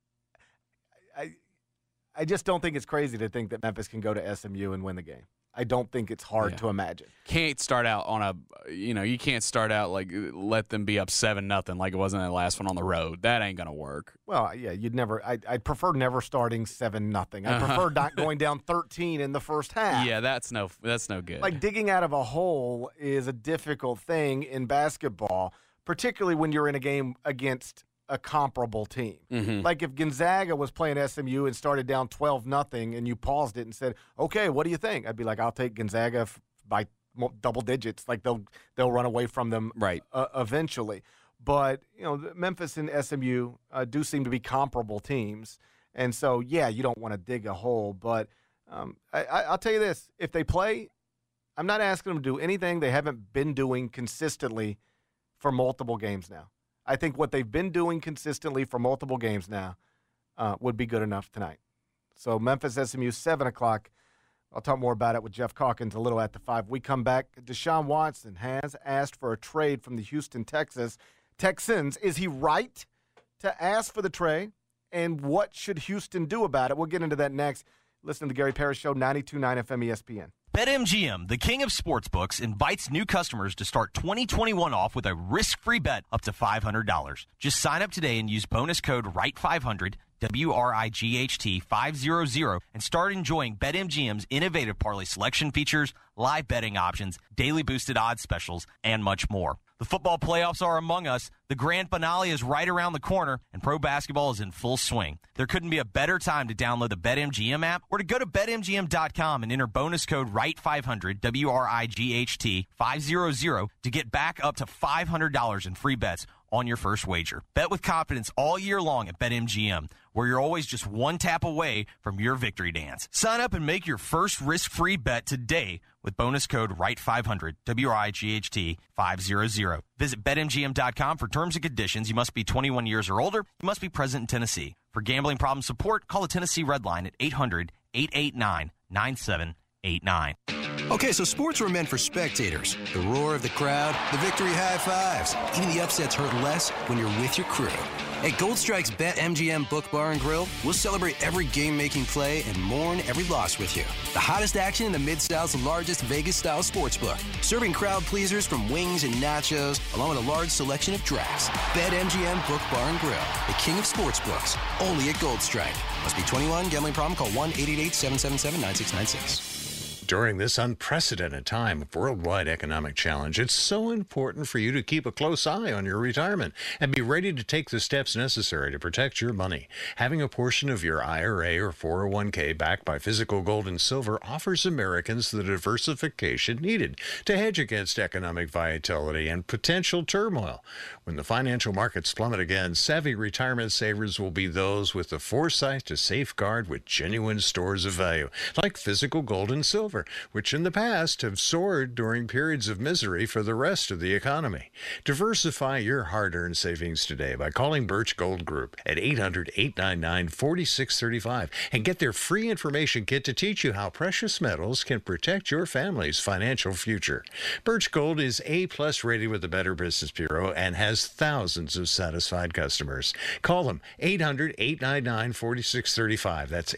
I just don't think it's crazy to think that Memphis can go to SMU and win the game. I don't think it's hard to imagine. Can't start out you can't start out like let them be up 7-0 like it wasn't that last one on the road. That ain't gonna work. Well, yeah, you'd never. I'd prefer never starting 7-0. I prefer not going down 13 in the first half. Yeah, that's no good. Like digging out of a hole is a difficult thing in basketball, particularly when you're in a game against a comparable team. Mm-hmm. Like if Gonzaga was playing SMU and started down 12-0 and you paused it and said, okay, what do you think? I'd be like, I'll take Gonzaga by double digits. Like they'll run away from them right eventually. But, Memphis and SMU do seem to be comparable teams. And so, yeah, you don't want to dig a hole. But I'll tell you this. If they play, I'm not asking them to do anything they haven't been doing consistently for multiple games now. I think what they've been doing consistently for multiple games now would be good enough tonight. So Memphis, SMU, 7 o'clock. I'll talk more about it with Jeff Calkins a little after 5. We come back. Deshaun Watson has asked for a trade from the Houston Texans. Is he right to ask for the trade? And what should Houston do about it? We'll get into that next. Listen to the Gary Parrish Show, 92.9 FM ESPN. BetMGM, the king of sportsbooks, invites new customers to start 2021 off with a risk-free bet up to $500. Just sign up today and use bonus code WRIGHT500, WRIGHT 500, and start enjoying BetMGM's innovative parlay selection features, live betting options, daily boosted odds specials, and much more. The football playoffs are among us, the grand finale is right around the corner, and pro basketball is in full swing. There couldn't be a better time to download the BetMGM app or to go to BetMGM.com and enter bonus code WRIGHT500, WRIGHT 500, to get back up to $500 in free bets on your first wager. Bet with confidence all year long at BetMGM, where you're always just one tap away from your victory dance. Sign up and make your first risk-free bet today with bonus code WRIGHT500, WRIGHT 500. Visit BetMGM.com for terms and conditions. You must be 21 years or older. You must be present in Tennessee. For gambling problem support, call the Tennessee Red Line at 800-889-9789. Okay, so sports were meant for spectators. The roar of the crowd, the victory high fives. Even the upsets hurt less when you're with your crew. At Gold Strike's BetMGM Book Bar and Grill, we'll celebrate every game-making play and mourn every loss with you. The hottest action in the Mid-South's largest Vegas-style sportsbook. Serving crowd pleasers from wings and nachos, along with a large selection of drafts. BetMGM Book Bar and Grill, the king of sportsbooks. Only at Gold Strike. Must be 21. Gambling problem? Call 1-888-777-9696. during this unprecedented time of worldwide economic challenge, it's so important for you to keep a close eye on your retirement and be ready to take the steps necessary to protect your money. Having a portion of your IRA or 401k backed by physical gold and silver offers Americans the diversification needed to hedge against economic volatility and potential turmoil. When the financial markets plummet again, savvy retirement savers will be those with the foresight to safeguard with genuine stores of value, like physical gold and silver, which in the past have soared during periods of misery for the rest of the economy. Diversify your hard-earned savings today by calling Birch Gold Group at 800-899-4635 and get their free information kit to teach you how precious metals can protect your family's financial future. Birch Gold is A+ rated with the Better Business Bureau and has thousands of satisfied customers. Call them 800-899-4635. That's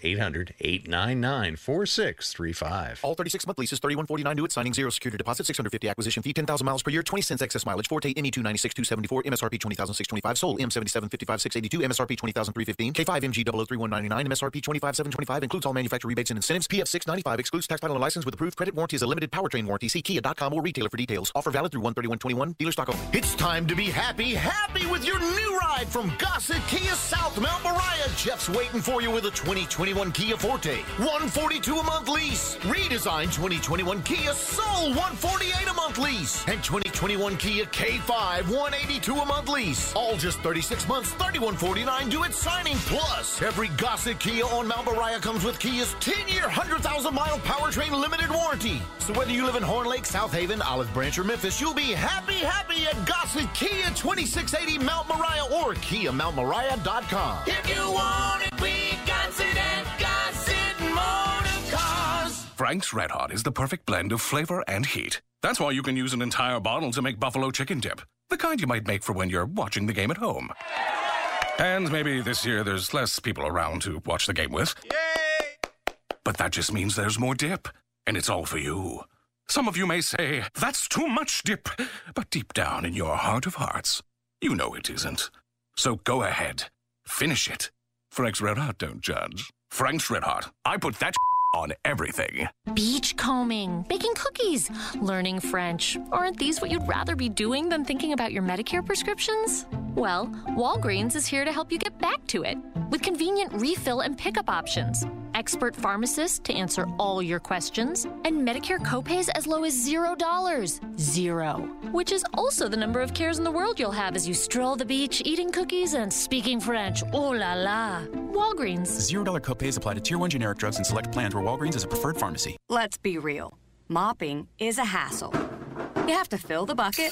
800-899-4635. All 36-month leases, $31.49 due at signing, 0 security deposit, $650 acquisition fee, 10,000 miles per year, 20 cents excess mileage, Forte ME296-274, MSRP $20,625, Soul M7755-682, MSRP $20,315, K5 MG 003199, MSRP $25,725, includes all manufacturer rebates and incentives, PF $695, excludes tax title and license with approved credit, warranty is a limited powertrain warranty. See Kia.com or retailer for details. Offer valid through 1/31/21, dealer stock only. It's time to be happy with your new ride from Gossett Kia South Mount Moriah. Jeff's waiting for you with a 2021 Kia Forte, $142 a month lease. Redesigned 2021 Kia Soul, $148 a month lease. And 2021 Kia K5, $182 a month lease. All just 36 months, $31.49 due at signing. Plus, every Gossett Kia on Mount Moriah comes with Kia's 10-year, 100,000-mile powertrain limited warranty. So whether you live in Horn Lake, South Haven, Olive Branch, or Memphis, you'll be happy at Gossett Kia, 2680 Mount Moriah or KiaMountMoriah.com. If you want it, we got it at Gossett Motor Cars. Frank's Red Hot is the perfect blend of flavor and heat. That's why you can use an entire bottle to make buffalo chicken dip, the kind you might make for when you're watching the game at home. And maybe this year there's less people around to watch the game with. Yay! But that just means there's more dip, and it's all for you. Some of you may say, that's too much dip, but deep down in your heart of hearts, you know it isn't. So go ahead, finish it. Frank's Red Hot don't judge. Frank's Red Hot, I put that on everything. Beachcombing, baking cookies, learning French. Aren't these what you'd rather be doing than thinking about your Medicare prescriptions? Well, Walgreens is here to help you get back to it with convenient refill and pickup options, expert pharmacists to answer all your questions, and Medicare copays as low as $0. Zero. Which is also the number of cares in the world you'll have as you stroll the beach, eating cookies and speaking French. Oh la la. Walgreens. $0 copays apply to Tier 1 generic drugs and select plans where Walgreens is a preferred pharmacy. Let's be real. Mopping is a hassle. You have to fill the bucket,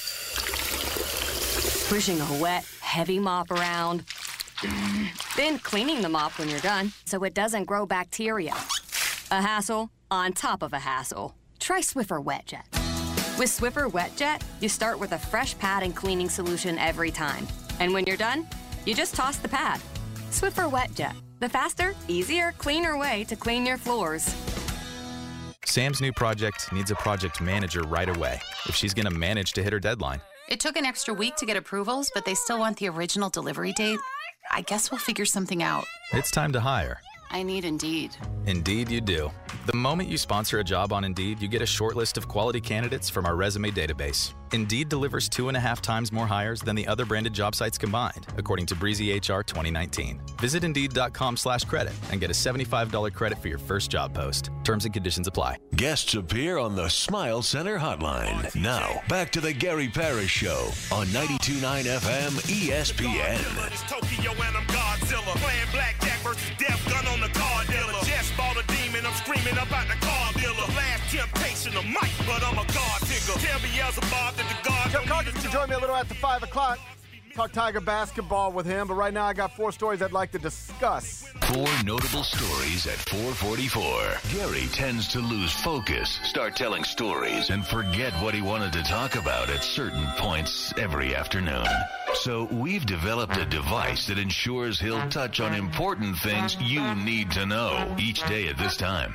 pushing a wet, heavy mop around, then cleaning the mop when you're done so it doesn't grow bacteria. A hassle on top of a hassle. Try Swiffer WetJet. With Swiffer WetJet, you start with a fresh pad and cleaning solution every time. And when you're done, you just toss the pad. Swiffer WetJet, the faster, easier, cleaner way to clean your floors. Sam's new project needs a project manager right away if she's going to manage to hit her deadline. It took an extra week to get approvals, but they still want the original delivery date. I guess we'll figure something out. It's time to hire. I need Indeed. Indeed you do. The moment you sponsor a job on Indeed, you get a short list of quality candidates from our resume database. Indeed delivers 2.5 times more hires than the other branded job sites combined, according to Breezy HR 2019. Visit Indeed.com/credit and get a $75 credit for your first job post. Terms and conditions apply. Guests appear on the Smile Center Hotline. Now, back to the Gary Parrish Show on 92.9 FM ESPN. Tokyo and I'm Godzilla. Playing blackjack versus death gun on the car dealer. Just bought a demon, I'm screaming about the car dealer. Last temptation of Mike, but I'm a God digger. Tell Beelzebub that the God Jeff Calkins can join me a little after 5 o'clock. Talk Tiger basketball with him, but right now I got 4 stories I'd like to discuss. 4 notable stories at 4:44. Gary tends to lose focus, start telling stories, and forget what he wanted to talk about at certain points every afternoon. So we've developed a device that ensures he'll touch on important things you need to know each day at this time.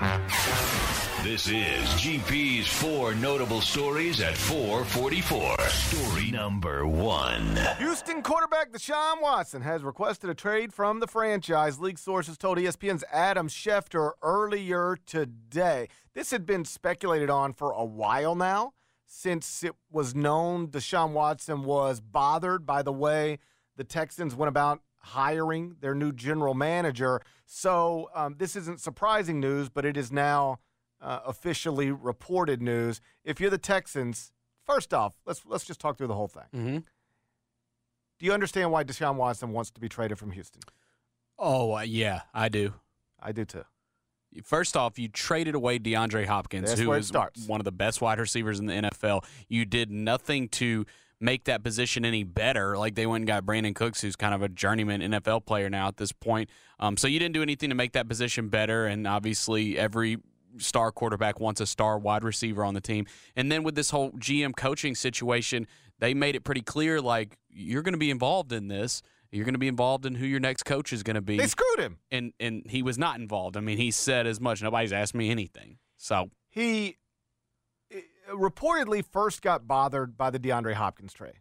This is GP's 4 notable stories at 4:44. Story number 1. Houston quarterback Deshaun Watson has requested a trade from the franchise, league sources told ESPN's Adam Schefter earlier today. This had been speculated on for a while now, since it was known Deshaun Watson was bothered by the way the Texans went about hiring their new general manager. So this isn't surprising news, but it is now officially reported news. If you're the Texans, first off, let's just talk through the whole thing. Mm-hmm. Do you understand why Deshaun Watson wants to be traded from Houston? Oh, yeah, I do. I do too. First off, you traded away DeAndre Hopkins, who is one of the best wide receivers in the NFL. You did nothing to make that position any better. Like, they went and got Brandon Cooks, who's kind of a journeyman NFL player now at this point. So you didn't do anything to make that position better, and obviously every star quarterback wants a star wide receiver on the team. And then with this whole GM coaching situation, they made it pretty clear, like, you're going to be involved in this. You're going to be involved in who your next coach is going to be. They screwed him. And he was not involved. I mean, he said as much. Nobody's asked me anything. So he reportedly first got bothered by the DeAndre Hopkins trade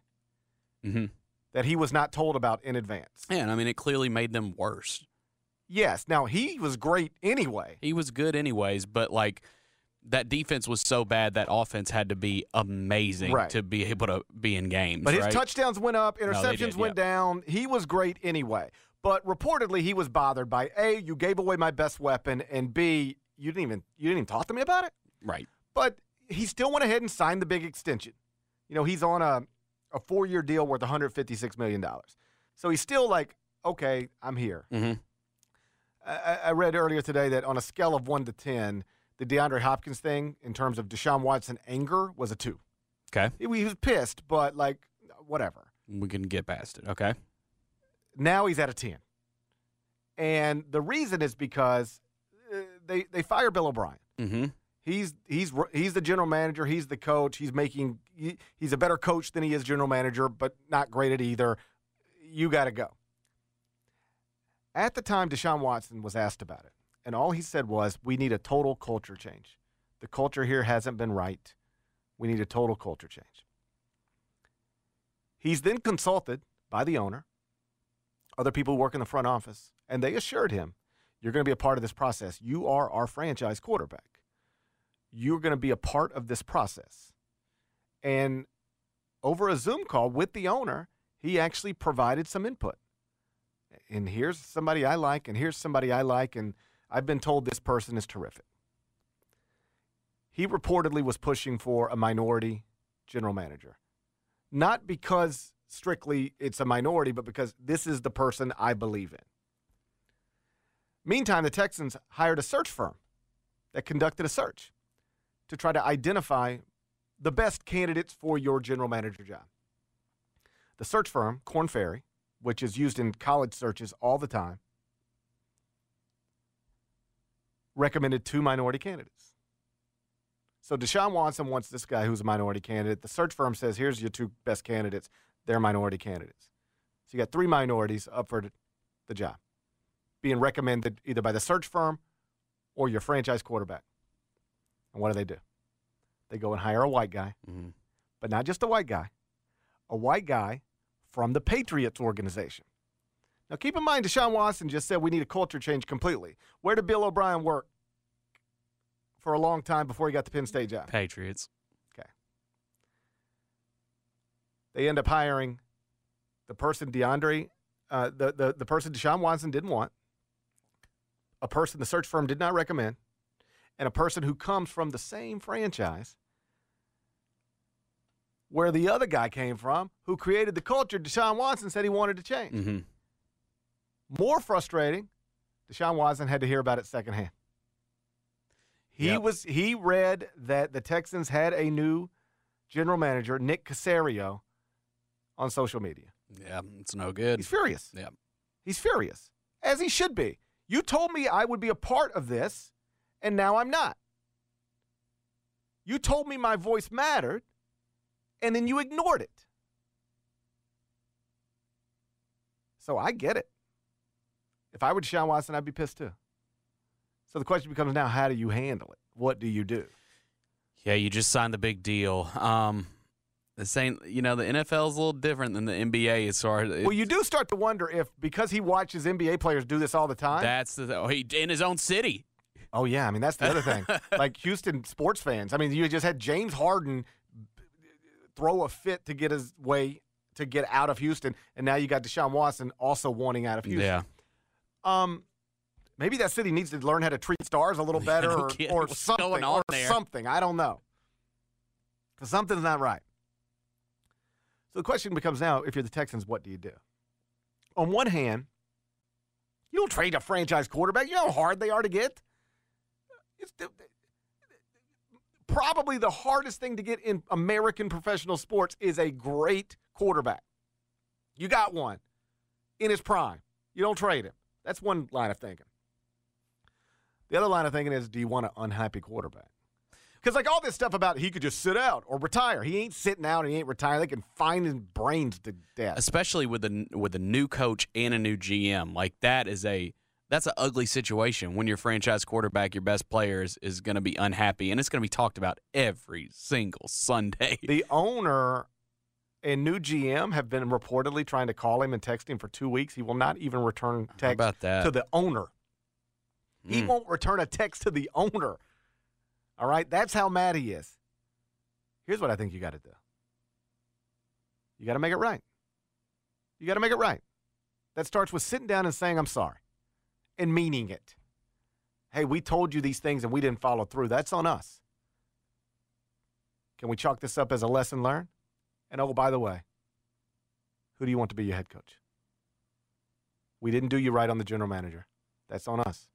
that he was not told about in advance. Yeah, and I mean, it clearly made them worse. Yes. Now, he was great anyway. He was good anyways, but, like, that defense was so bad that offense had to be amazing to be able to be in games. But his touchdowns went up, interceptions went down. He was great anyway. But reportedly, he was bothered by, A, you gave away my best weapon, and B, you didn't even talk to me about it. Right. But he still went ahead and signed the big extension. You know, he's on a 4-year deal worth $156 million. So he's still like, okay, I'm here. Mm-hmm. I read earlier today that on a scale of 1 to 10, the DeAndre Hopkins thing, in terms of Deshaun Watson anger, was a 2. Okay. He was pissed, but, like, whatever. We can get past it. Okay. Now he's at a 10. And the reason is because they fired Bill O'Brien. Mm-hmm. He's the general manager. He's the coach. He's a better coach than he is general manager, but not great at either. You got to go. At the time, Deshaun Watson was asked about it, and all he said was, we need a total culture change. The culture here hasn't been right. We need a total culture change. He's then consulted by the owner, other people who work in the front office, and they assured him, you're going to be a part of this process. You are our franchise quarterback. You're going to be a part of this process. And over a Zoom call with the owner, he actually provided some input. And here's somebody I like, and here's somebody I like, and I've been told this person is terrific. He reportedly was pushing for a minority general manager. Not because strictly it's a minority, but because this is the person I believe in. Meantime, the Texans hired a search firm that conducted a search to try to identify the best candidates for your general manager job. The search firm, Korn Ferry, which is used in college searches all the time, recommended 2 minority candidates. So Deshaun Watson wants this guy who's a minority candidate. The search firm says, here's your 2 best candidates. They're minority candidates. So you got 3 minorities up for the job, being recommended either by the search firm or your franchise quarterback. And what do? They go and hire a white guy, but not just a white guy from the Patriots organization. Now, keep in mind, Deshaun Watson just said we need a culture change completely. Where did Bill O'Brien work for a long time before he got the Penn State job? Patriots. Okay. They end up hiring the person the person Deshaun Watson didn't want, a person the search firm did not recommend, and a person who comes from the same franchise where the other guy came from, who created the culture Deshaun Watson said he wanted to change. Mm-hmm. More frustrating, Deshaun Watson had to hear about it secondhand. He read that the Texans had a new general manager, Nick Caserio, on social media. Yeah, it's no good. He's furious. Yeah. He's furious, as he should be. You told me I would be a part of this, and now I'm not. You told me my voice mattered, and then you ignored it. So I get it. If I were Deshaun Watson, I'd be pissed too. So the question becomes now, how do you handle it? What do you do? Yeah, you just signed the big deal. The NFL is a little different than the NBA as far as. Well, you do start to wonder if, because he watches NBA players do this all the time. In his own city. Oh, yeah. I mean, that's the other thing. Like Houston sports fans. I mean, you just had James Harden throw a fit to get his way to get out of Houston, and now you got Deshaun Watson also wanting out of Houston. Yeah. Maybe that city needs to learn how to treat stars a little better or something. I don't know. Because something's not right. So the question becomes now, if you're the Texans, what do you do? On one hand, you don't trade a franchise quarterback. You know how hard they are to get? It's probably the hardest thing to get in American professional sports is a great quarterback. You got one in his prime. You don't trade him. That's one line of thinking. The other line of thinking is, do you want an unhappy quarterback? Because like all this stuff about he could just sit out or retire. He ain't sitting out and he ain't retiring. They can fine his brains to death. Especially with a new coach and a new GM. Like that's an ugly situation when your franchise quarterback, your best player, is going to be unhappy. And it's going to be talked about every single Sunday. The owner and new GM have been reportedly trying to call him and text him for 2 weeks. He will not even return text to the owner. He won't return a text to the owner. All right? That's how mad he is. Here's what I think you got to do. You got to make it right. You got to make it right. That starts with sitting down and saying, I'm sorry, and meaning it. Hey, we told you these things and we didn't follow through. That's on us. Can we chalk this up as a lesson learned? And oh, by the way, who do you want to be your head coach? We didn't do you right on the general manager. That's on us.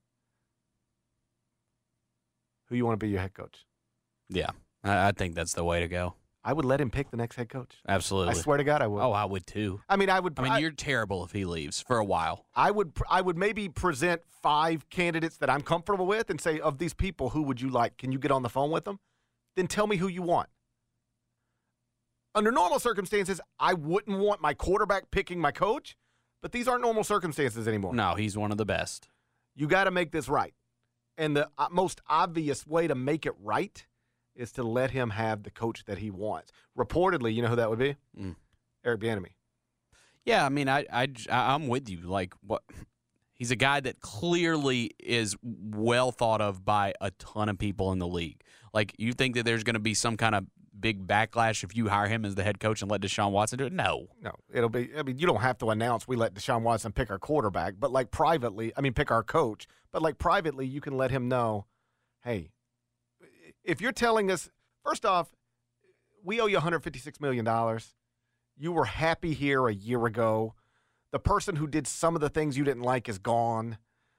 Who you want to be your head coach? Yeah, I think that's the way to go. I would let him pick the next head coach. Absolutely. I swear to God, I would. Oh, I would too. I mean, you're terrible if he leaves for a while. I would maybe present 5 candidates that I'm comfortable with and say, of these people, who would you like? Can you get on the phone with them? Then tell me who you want. Under normal circumstances, I wouldn't want my quarterback picking my coach, but these aren't normal circumstances anymore. No, he's one of the best. You got to make this right. And the most obvious way to make it right is to let him have the coach that he wants. Reportedly, you know who that would be? Eric Bieniemy. Yeah, I mean, I'm with you. Like, what? He's a guy that clearly is well thought of by a ton of people in the league. Like, you think that there's going to be some kind of big backlash if you hire him as the head coach and let Deshaun Watson do it? No. It'll be, I mean, you don't have to announce we let Deshaun Watson pick our quarterback, but like privately, pick our coach, but like privately, you can let him know, hey, if you're telling us, first off, we owe you $156 million. You were happy here a year ago. The person who did some of the things you didn't like is gone.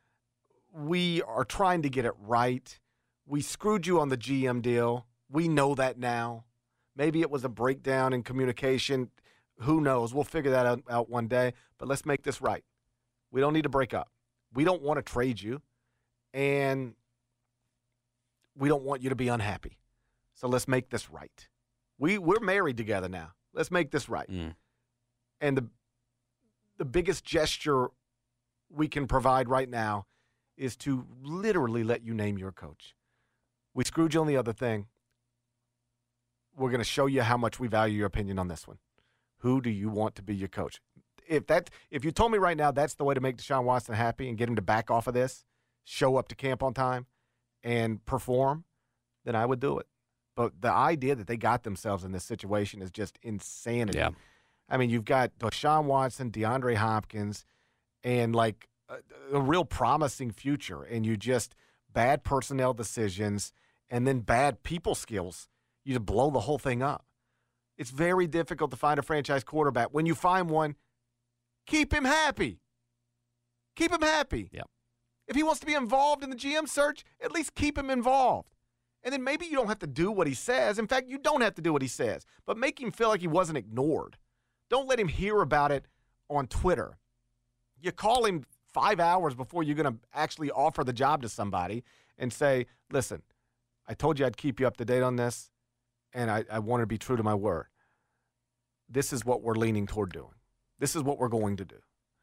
We are trying to get it right. We screwed you on the GM deal. We know that now. Maybe it was a breakdown in communication. Who knows? We'll figure that out one day. But let's make this right. We don't need to break up. We don't want to trade you. And we don't want you to be unhappy. So let's make this right. We're married together now. Let's make this right. And the biggest gesture we can provide right now is to literally let you name your coach. We screwed you on the other thing. We're going to show you how much we value your opinion on this one. Who do you want to be your coach? If you told me right now that's the way to make Deshaun Watson happy and get him to back off of this, show up to camp on time, and perform, then I would do it. But the idea that they got themselves in this situation is just insanity. Yeah. I mean, you've got Deshaun Watson, DeAndre Hopkins, and like a real promising future, and you just bad personnel decisions and then bad people skills. You just blow the whole thing up. It's very difficult to find a franchise quarterback. When you find one, keep him happy. Keep him happy. Yep. If he wants to be involved in the GM search, at least keep him involved. And then maybe you don't have to do what he says. In fact, you don't have to do what he says. But make him feel like he wasn't ignored. Don't let him hear about it on Twitter. You call him 5 hours before you're going to actually offer the job to somebody and say, listen, I told you I'd keep you up to date on this, and I want to be true to my word. This is what we're leaning toward doing. This is what we're going to do.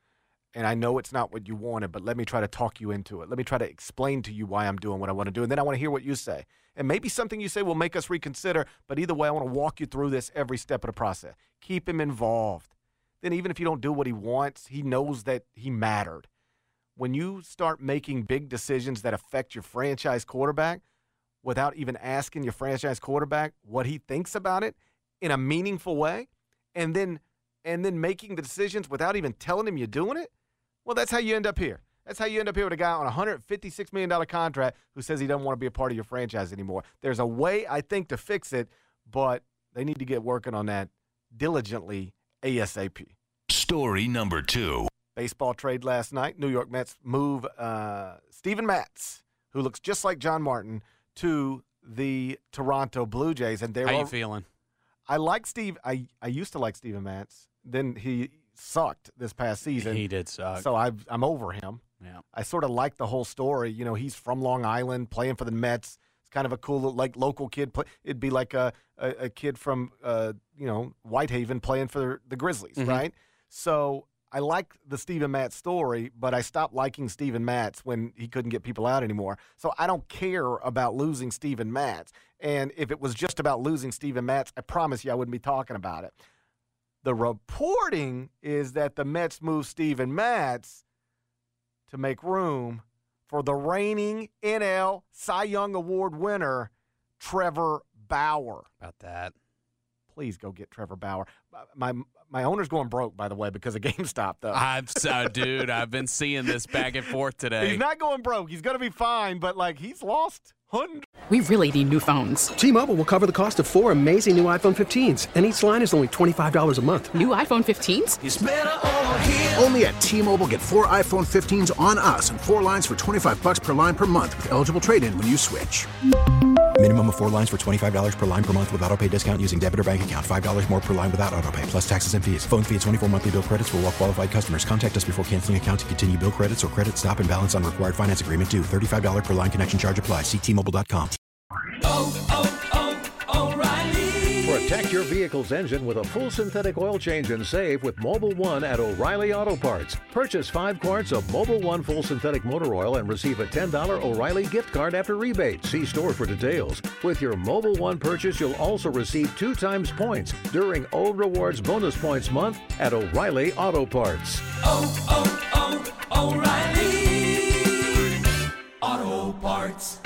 and I know it's not what you wanted, but let me try to talk you into it. Let me try to explain to you why I'm doing what I want to do, and then I want to hear what you say. And maybe something you say will make us reconsider, but either way, I want to walk you through this every step of the process. Keep him involved. Then even if you don't do what he wants, he knows that he mattered. When you start making big decisions that affect your franchise quarterback without even asking your franchise quarterback what he thinks about it in a meaningful way, and then making the decisions without even telling him you're doing it, well, that's how you end up here. That's how you end up here with a guy on a $156 million contract who says he doesn't want to be a part of your franchise anymore. There's a way, I think, to fix it, but they need to get working on that diligently ASAP. Story number 2. Baseball trade last night. New York Mets move Steven Matz, who looks just like John Martin, to the Toronto Blue Jays. And how you feeling? I like Steve. I used to like Steven Matz. Then he sucked this past season. He did suck. So I'm over him. Yeah. I sort of like the whole story. You know, he's from Long Island, playing for the Mets. It's kind of a cool, like, local kid. It'd be like a kid from, Whitehaven playing for the Grizzlies, right? So I like the Steven Matz story, but I stopped liking Steven Matz when he couldn't get people out anymore. So I don't care about losing Steven Matz. And if it was just about losing Steven Matz, I promise you I wouldn't be talking about it. The reporting is that the Mets moved Steven Matz to make room for the reigning NL Cy Young Award winner, Trevor Bauer. About that. Please go get Trevor Bauer. My owner's going broke, by the way, because of GameStop, though. I've been seeing this back and forth today. He's not going broke. He's going to be fine, but, he's lost hundreds. We really need new phones. T-Mobile will cover the cost of 4 amazing new iPhone 15s, and each line is only $25 a month. New iPhone 15s? It's better over here. Only at T-Mobile, get 4 iPhone 15s on us and 4 lines for $25 per line per month with eligible trade-in when you switch. Minimum of 4 lines for $25 per line per month with autopay discount using debit or bank account. $5 more per line without autopay, plus taxes and fees. Phone fee at 24 monthly bill credits for well-qualified customers. Contact us before canceling account to continue bill credits or credit stop and balance on required finance agreement due. $35 per line connection charge applies. See T-Mobile.com. O'Reilly. Protect your vehicle's engine with a full synthetic oil change and save with Mobil 1 at O'Reilly Auto Parts. Purchase 5 quarts of Mobil 1 full synthetic motor oil and receive a $10 O'Reilly gift card after rebate. See store for details. With your Mobil 1 purchase, you'll also receive 2 times points during O Rewards Bonus Points Month at O'Reilly Auto Parts. O'Reilly Auto Parts.